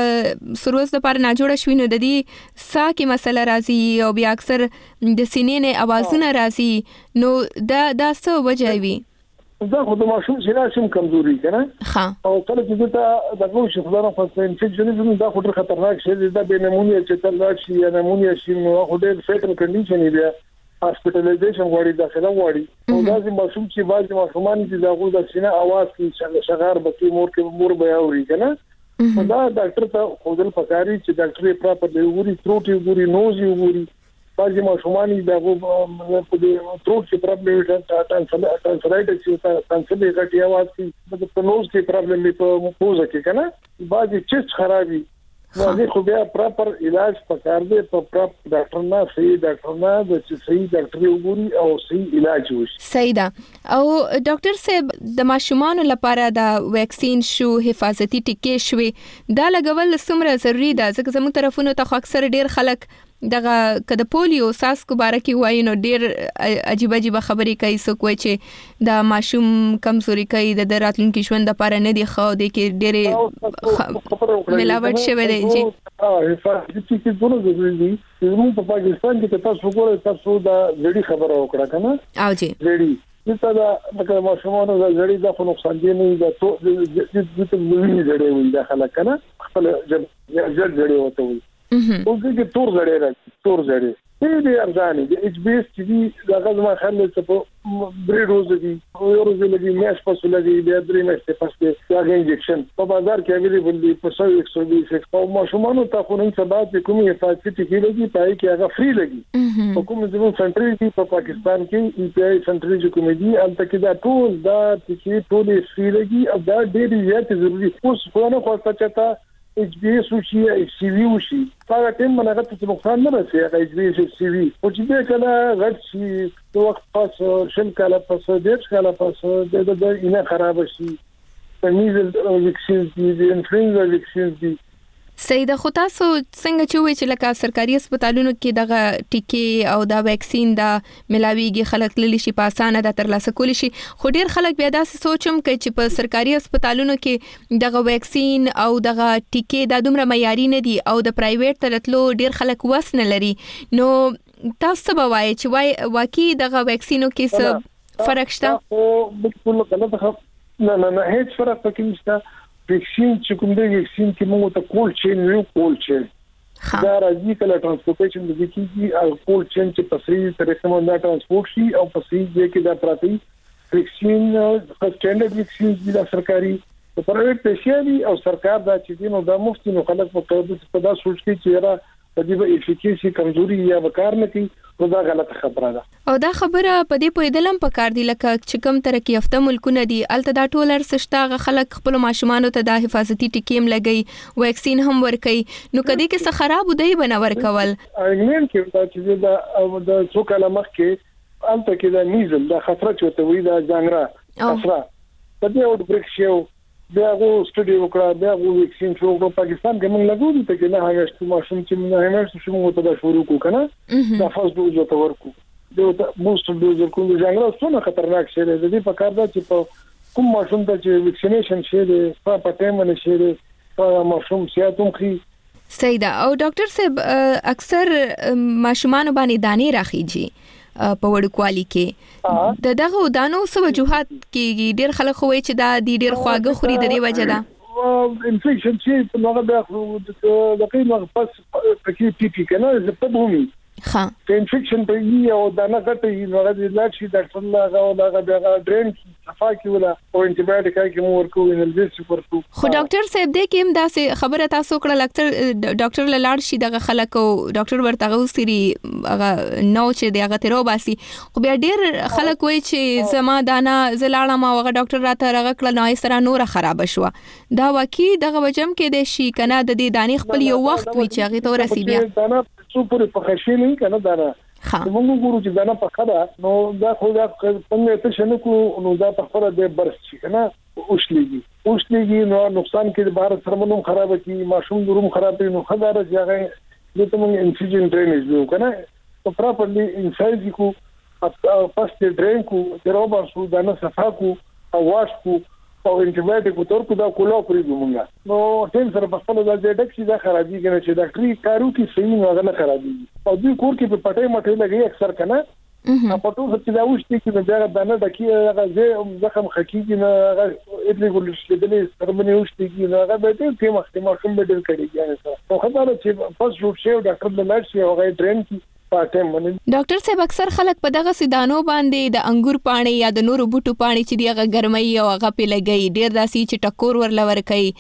چې سروز د پر نه جوړ شوی نو د دې سا کې مسله راځي او بیا اکثر د سینې نه اوازونه راځي نو دا دا څه وجه وي دا خو د ماشوم سیناسم کمزوري کنه ها او کله چې دا د ګوښ خدانه په انفیکشن دا خو ډېر خطرناک شی دی دا به نمونیا چې تل شي یا نمونیا شي نو خو ډېر فیټل کنډیشن دی هاسپټلایزیشن غواړي داخله غواړي او دا چې ماشوم چې باز ماشومان چې دا غو د سینه आवाज کې شغار بکی مور کې مور بیا وری کنه دا ډاکټر ته خودل پکاري چې ډاکټر یې پراپر دی وګوري تروټي وګوري نوز وګوري باز ماشومان دا غو په دې تروټ کې پرابلم وي ټرانسلایټ چې تنسلې غټي आवाज کې د نوز کې پرابلم په پوزه کې کنه باز چیست خرابي نو دې خو بیا پراپر علاج پکار دی په پراپر ډاکټر نه صحیح ډاکټر نه د صحیح ډاکټر وګوري او صحیح علاج وشي صحیح ده او ډاکټر صاحب د ماشومان لپاره د ویکسین شو حفاظتي ټیکې شوي دا لګول څومره ضروری ده ځکه زموږ طرفونو ته اکثر ډیر خلک دغه کده پولیو ساس کو باره کې وایي نو ډیر عجیب عجیب خبرې کوي څوک وایي چې د ماشوم کمزوري کوي د راتلونکي ژوند لپاره نه دی خو د کې ډېر ملاوټ شوی دی چې اه حفاظتي کې ضروري دی زموږ په پاکستان کې تاسو ګورئ تاسو دا جدي خبره وکړه کنه او جی جدي دا د ماشومانو د جدي د نقصان دی نه د تو د د د جدي وي داخله کنه خپل جد جدي وته وي او چې تور زړې راځي تور زړې دې ارزاني د ایچ بي اس چې د غزما خلک څه په بری روز دي او روز لګي میاش په سول دي د درې میاشتې پس د انجکشن په بازار کې اویلیبل دي په سو یک سو بیس او ماشومانو ته خو نن سبا چې کومي حفاظتي ټیکې لګي پای کې هغه فری لګي په کوم ځای سنټري دي په پاکستان کې ای پی آی سنټري چې کومې دي البته کې دا ټول دا ټیکې ټول فری لګي او دا ډېر زیات ضروري اوس خو نه خو څه ایچ بی اس وشي ایچ سی وی وشي هغه ټیم باندې ته نقصان نه رسي هغه ایچ بی اس ایچ سی وی او چې کله غټ شي د وخت پاس شل کاله پاس ډېر کاله پاس د د اینه خراب شي میزل ویکسین دي د انفلوئنزا ویکسین دي سیده خو تاسو څنګه چې وایي چې لکه سرکاري هسپتالونو کې دغه ټیکې او دا ویکسین دا ملاويږي خلک للی شي په اسانه د ترلاسه کولی شي خو ډیر خلک بیا داسې سوچم کوي چې په سرکاري هسپتالونو کې دغه ویکسین او دغه ټیکې د دومره معیاري نه دي او د پرایویټ ترتلو ډیر خلک وس نه لري نو تاسو به وایي چې وای واقعي دغه ویکسینو کې څه فرق شته؟ او بالکل غلط خبره نه نه نه هیڅ فرق پکې نشته. ویکسین چې کوم دی ویکسین کې موږ ته کولډ چین یو کولډ چین دا راځي کله ترانسپورټیشن د کیږي او کولډ چین چې پسې طریقې باندې ترانسپورټ شي او پسې د کې دا پراتی ویکسین سټانډرډ ویکسین د سرکاري په پرایویټ پیسې دي او سرکار دا چې دینو د مفت نو خلک په توګه په دا سوچ کې چې را د دې افیکاسي کمزوري یا وکړ نه کی دا غلطه خبره ده. او دا خبره په دې پویدلم په کار دی لکه چې کوم ترقی یافته ملکونه دي الته دا ټولر سشتاغه خلک خپل ماشومان ته د حفاظتي ټکیم لګي ویکسین هم ورکي نو کدی کې څه خراب دی بنور کول. انګلند کې دا چې دا د څو کاله مخکې الته کې دا میزل دا خطر چوته وی دا ځانګړه خطر په دې اوټ بریک شو بیا غو سټډي وکړه بیا غو ویکسین شو په پاکستان کې موږ لګو دي ته نه هغه ماشوم چې موږ همیشه شو موږ ته دا شروع کو کنه دا فرست ډوز ته ورکو دا بوستر ډوز کوم ځانګړی څونه خطرناک شي د دې په کار دا چې په کوم ماشوم ته چې ویکسینیشن شي د په ټایم باندې شي د ماشوم سیاتوم خي سیدا او ډاکټر صاحب اکثر ماشومان باندې دانې راخیږي په وړوکوالي کې د دغه ودانو څه وجوهات کې ډېر خلک خوي چې دا د ډېر خواږه خوري د دې وجه ده انفیکشن چې نوغه د د قیمه پس پکې پی پی کنه زه په بومي ها د انفیکشن په یو د نه غټي نوغه د لاچي ډاکټر الله غو دا ډرین صفا کی ولا او انټي بایوټیک کی مور کو انالجیس ورکو. خو ډاکټر صاحب دې کې هم دا خبره تاسو کړه لکه ډاکټر لاړ شي دغه خلک او ډاکټر ورته غوسري هغه نو چې دغه تیرو باسي خو بیا ډېر خلک وایي چې زما دانا زلاړه ما هغه ډاکټر راته رغ کړه نو سره نور خراب شو دا واقعي دغه وجم کې د شي کنه د دې دانی خپل یو وخت وی چې هغه تور رسی بیا دانا څو پورې په خښې نه کنه دانا موږ ګورو چې دانا په خړه نو دا خو دا څنګه ته شنو کو نو دا په خړه د برس شي کنه اوښلېږي اوښلېږي نو نقصان کې بهر سرمنوم خراب کی ماشوم روم خراب نو خدای راځي د ته موږ انفیوژن ډرینیج نو کنه په پراپرلی انسایز کو پاست ډرین کو دروبا سو دانا صفا کو او واش کو او انټي بایوټیک تور کو دا کولا پرې دومنګا نو ټیم سره په خپل ځای ډک شي دا خرابي کنه چې ډاکټري کارو کې صحیح نه غل خرابي او دوی کور کې په پټې مټې لګي اکثر کنه په پټو چې دا وشتي چې بیا دانه ډکی هغه زخم خکېږي نه هغه اټلی ګول شلېدلې سرمنې وشتي کې نه هغه به ته مخکې ماشوم به ډېر کړي یعنی سره نو خبره چې پس جوړ شي ډاکټر له لار شي هغه ټرین کی ډاکټر صاحب اکثر خلک په دغه سیدانو باندې د انګور پانی یا د نورو بوټو پانی چې دیغه ګرمۍ او هغه په لګي ډیر داسي چې ټکور ور لور کوي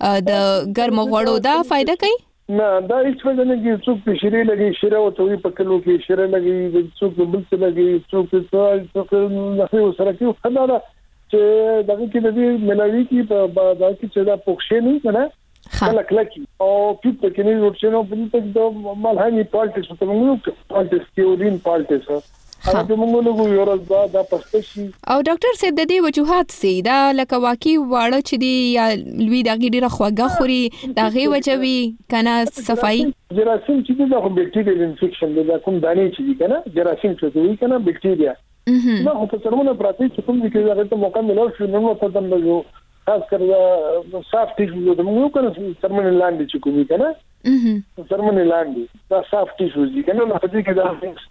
د ګرم غوړو دا فائدہ کوي نه دا هیڅ فائدہ نه کوي څوک په شری لګي شری او توي په کلو کې شری لګي څوک په بل څه لګي څوک په څوک نه سره کې خدای چې دغه کې د دې ملاوي کې په دا کې چې دا پوښښ نه کنه خلک لکی او پیپ کې نه ورچنو په دې ته مالهاني پالټیکس ته موږ پالټیکس کیورین پالټیکس هغه موږ له یو ورځ دا د پښتشي او ډاکټر صاحب د دې وجوهات سي دا لکه واقعي واړه چې دی یا لوی دغه ډیره خواږه خوري دغه وجوي کنه صفائی جراثیم چې دا بکټیریل انفیکشن دا کوم دانی چې دی کنه جراثیم چې دی کنه بکټیریا نو په څرمنه پراتی چې کوم دي کې هغه ته موقع ملو شو نو په دم نو خاص کر صاف ټیشو د موږ کنه سرمنې لاندې چې کومي کنه سرمنې لاندې دا صاف ټیشو دي کنه نو په دې کې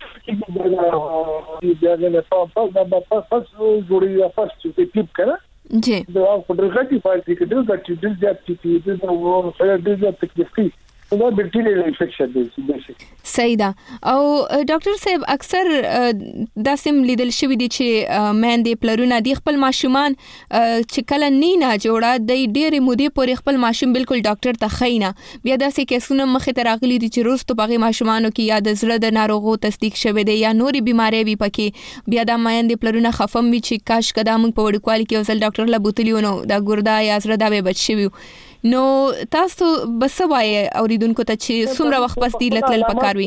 دا بیا نه پاس دا پاس جوړي دا پاس چې ټیپ کنه جی دا په درګه کې فایل کې دا چې د دې چې د نو سره د دې تکلیف دا بکټیریل انفیکشن دی صحیح ده او ډاکټر صاحب اکثر دا سم لیدل شوی دي چې مېندې پلرونه د خپل ماشومان چې کله نه نه جوړه د ډېرې مودې پورې خپل ماشوم بالکل ډاکټر ته خینا بیا داسې کیسونه مخې ته راغلي دي چې روز ته پغې ماشومانو کې یا د زړه د ناروغو تصدیق شوی دی یا نوري بيمارۍ وي پکې بیا دا مېندې پلرونه خفم وي چې کاش کدا موږ په وړوکوالي کې وسل ډاکټر لا بوتلیو نو دا ګردا یا زړه دا به بچ شي نو تاسو بس وای اوریدونکو ته چې څومره وخت پس دی لتل پکاروي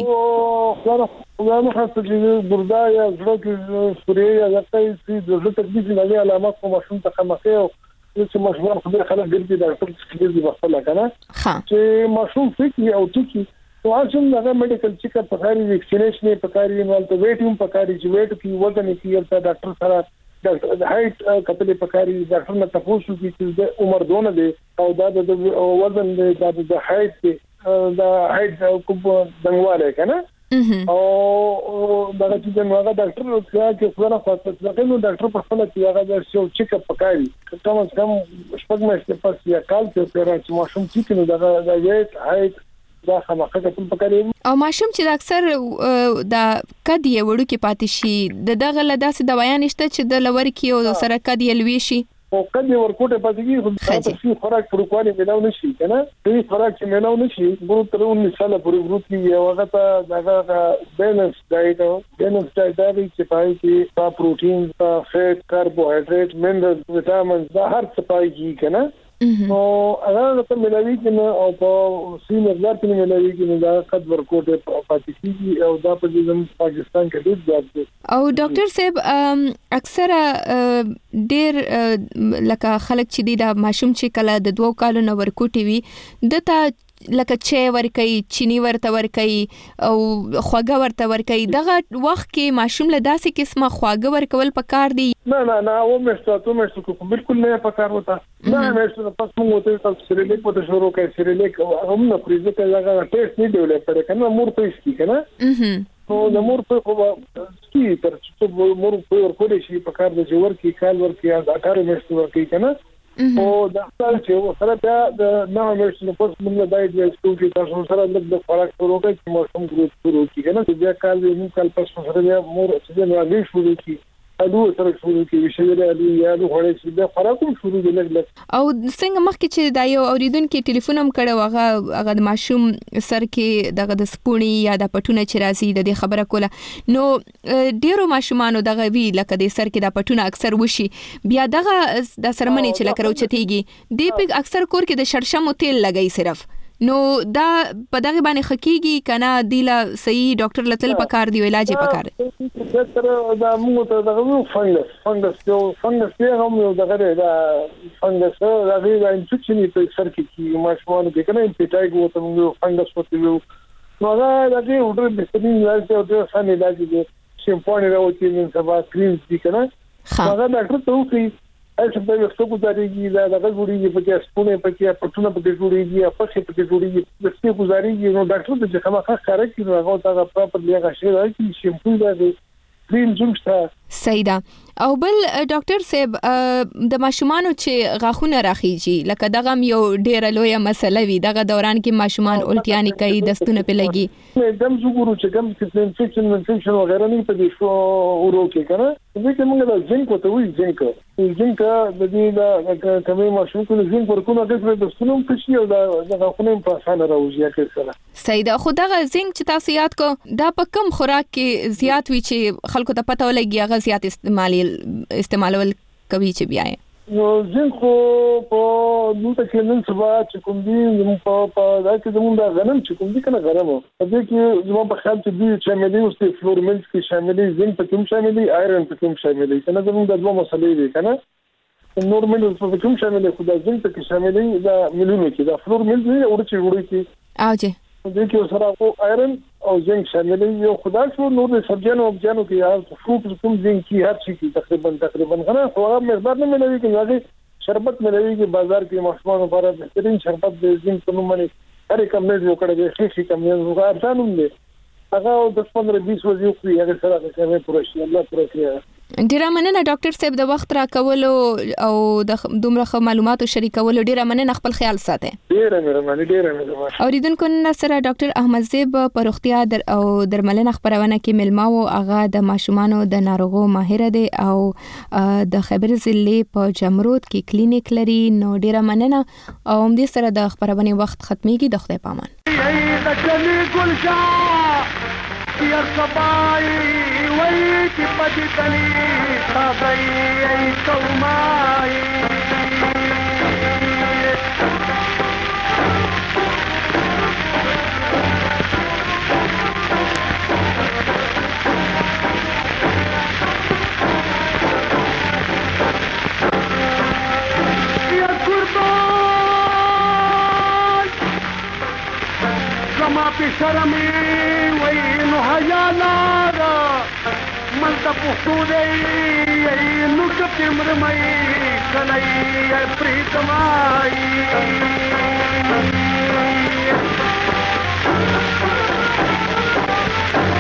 خو نو خاصه چې ګردا یا زړه کې سوري یا ځکه چې د زړه تکلیف نه علامات کوم شون ته خمخه او چې مشوار خو به خلک ګرځي ډاکټر څخه دی وسله کنه چې مشوم فکر او ټکی او اصل هغه میډیکل چیک اپ پکاري ویکسینیشن پکاري نو ته ویټینګ پکاري چې ویټ کی وزن کی ته ډاکټر سره د هایټ کتلې پکاري ډاکټر نه تاسو چې د عمر دونه دی او دا د وزن دی دا د هایټ دی دا هایټ کوم دنګواله کنه او دا چې نو هغه ډاکټر نو چې څنګه خاصه ځکه نو ډاکټر په خپل کې هغه د شو چیک اپ پکاري کوم څه کم شپږ میاشتې پس یا کال کې پر چې ماشوم چې نو دا د ویټ هایټ دا خامخا ټول پکاري او ماشوم چې اکثر دا کدی وړو کې پاتې شي د دغه لداسې دوايان نشته چې د لور کې او سره کدی لوي شي او کدی ورکوټه پاتې کیږي خو څه خوراک پروکوالي ملاو نشي کنه دې خوراک چې ملاو نشي ګورو تر اونیس سال پورې ګروپ کې یو هغه ته دغه بیلنس ډایټ بیلنس ډایټ دی چې پای کې تا پروتین تا فیټ کاربوهایډریټ منرل وټامین دا هر څه پای کې کنه نو هغه ته ملاوي کنه او په سینر لار کې ملاوي کنه دا قد ورکوټه پاتې کیږي او دا په دې پاکستان کې ډېر زیات دی او ډاکټر صاحب اکثره ډېر لکه خلک چې دی دا ماشوم چې کله د دوه کالو نو ورکوټي وي دته لکه چې ورکي چینی ورته ورکي او خواږه ورته ورکي دغه وخت کې ماشوم له داسې قسمه خواږه ورکول پکار دي نه نه نه و مې ستاسو مې څه بالکل نه پکار وتا نه مې څه پس موږ ته تاسو سریلیک په شروع کې سریلیک هم نه پریزه کې هغه ټیسټ نه دی ولې پر کنه مور په اسکی کنه نو د مور په خو سکی تر چې مور په ورکول شي پکار د جوړ کې کال ور کې اټاره مې ورکي کنه او دا چې سره دا د نوو مېشنو په موږ د دې سکول کې تاسو سره د خوراک شروع کړئ چې موږ ګروپ شروع کړو کنه چې بیا کال یې کال پس سره مور چې نو هغه شروع کړي الو سره شروع کړي وشي الو یا الو هغه چې دا خوراکوم شروع دي لګ او څنګه مخکې چې دا یو اوریدونکو ټلیفون هم کړو هغه هغه د ماشوم سر کې دغه د سپونی یا د پټونه چې راځي د دې خبره کوله نو ډیرو ماشومانو دغه وی لکه د سر کې د پټونه اکثر وشي بیا دغه د سرمنې چې لکه روچتيږي دی په اکثر کور کې د شړشمو تیل لګي صرف نو دا په دغه باندې حقيقي کنه دیلا صحیح ډاکټر لتل پکار دی علاج پکار تر دا موږ ته دغه فنګس فنګس یو فنګس یې هم یو دغه دا فنګس دا د انفیکشن په سر کې کی ماشومان کې کنه پیټای وته موږ فنګس پته یو نو دا د دې وډر بهترین علاج او د سن علاج دی شیمپونی راوتی من سبا کریم دي کنه هغه ډاکټر ته وکي اته په یو څه گزارېږي دا دغه جوړیږي په کې سپونه په کې پټونه په کې جوړیږي په کې په کې جوړیږي د څه گزارېږي نو ډاکټر ته چې خامخا خره کې نو هغه ته پراپر لیاغه شي راځي شیمپو دا کریم جوړشته سیدا او بل ډاکټر صاحب د ماشومانو چې غاښونه راخیږي لکه دغه یو ډیره لویه مسله وي دغه دوران کې ماشومان الټیانی کوي دستونه په لګي دم زګورو چې کوم څه انفیکشن انفیکشن وغیرہ نه په دې شو ورو کې کنه دې کې موږ د زنک ته وی زنک زنک د دې د کمی ماشوم کو زنک ورکونه د دستونو په شی او د غاښونو په اسانه راوځي کې سره سیدا خدغه زنک چې تاسو یاد کو دا په کم خوراک کې زیات وی چې خلکو ته پته ولګي هغه زیات استعمالي استعمالول کوي چې بیا نو زنک په نو ته کې نن سبا چې کوم دي زمو په په دا کې زمو دا غنم چې کوم دي کنه غنم په دې کې زمو په خیال چې دي شامل دي او فلورمنټ کې شامل دي زنک په کوم شامل دي آیرن په کوم شامل دي کنه زمو د دوه مسلې دي کنه نورمال په کوم شامل دي خدای زنک کې شامل دي دا مليونو کې دا فلورمنټ دي او چې وړي کې اوجه دې کې سره او آیرن او زنک شامل دي یو خدای شو نور د سبزیانو او جانو کې یا فروټ کوم زنک کې هر شي کې تقریبا تقریبا غنا خو هغه مقدار نه ملوي کې هغه شربت ملوي کې بازار کې ماشومان لپاره بهترین شربت د زنک په نوم باندې هر کوم نه جوړ کړی دی شي کوم نه هغه ارزانوم دي هغه د پندرہ بیس ورځې خو هغه سره د کومه پروسه الله پروسه ډیره مننه ډاکټر صاحب د وخت را کولو او د دومره معلوماتو شریکولو ډیره مننه خپل خیال ساتئ ډیره مهرباني ډیره مهرباني اوریدونکو نن سره ډاکټر احمد زیب په روغتیا در او درملنه خبرونه کې ملماو هغه د ماشومانو د ناروغو ماهر دی او د خبر ضلع په جمرود کې کلینیک لري نو ډیره مننه او هم دې سره د خبرونه وخت ختميږي د خدای پامان يا صباي ويك بدتني صباي اي كوماي يا قربان زما په شرمي وينو هيا نارا من د پښتو دی نو کته مرمای کله پریتمای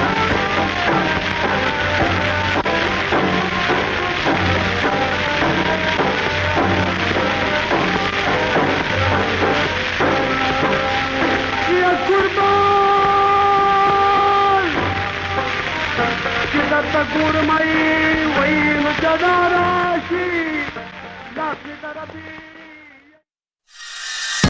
کورمای وای نو جدا راشي لاس دربي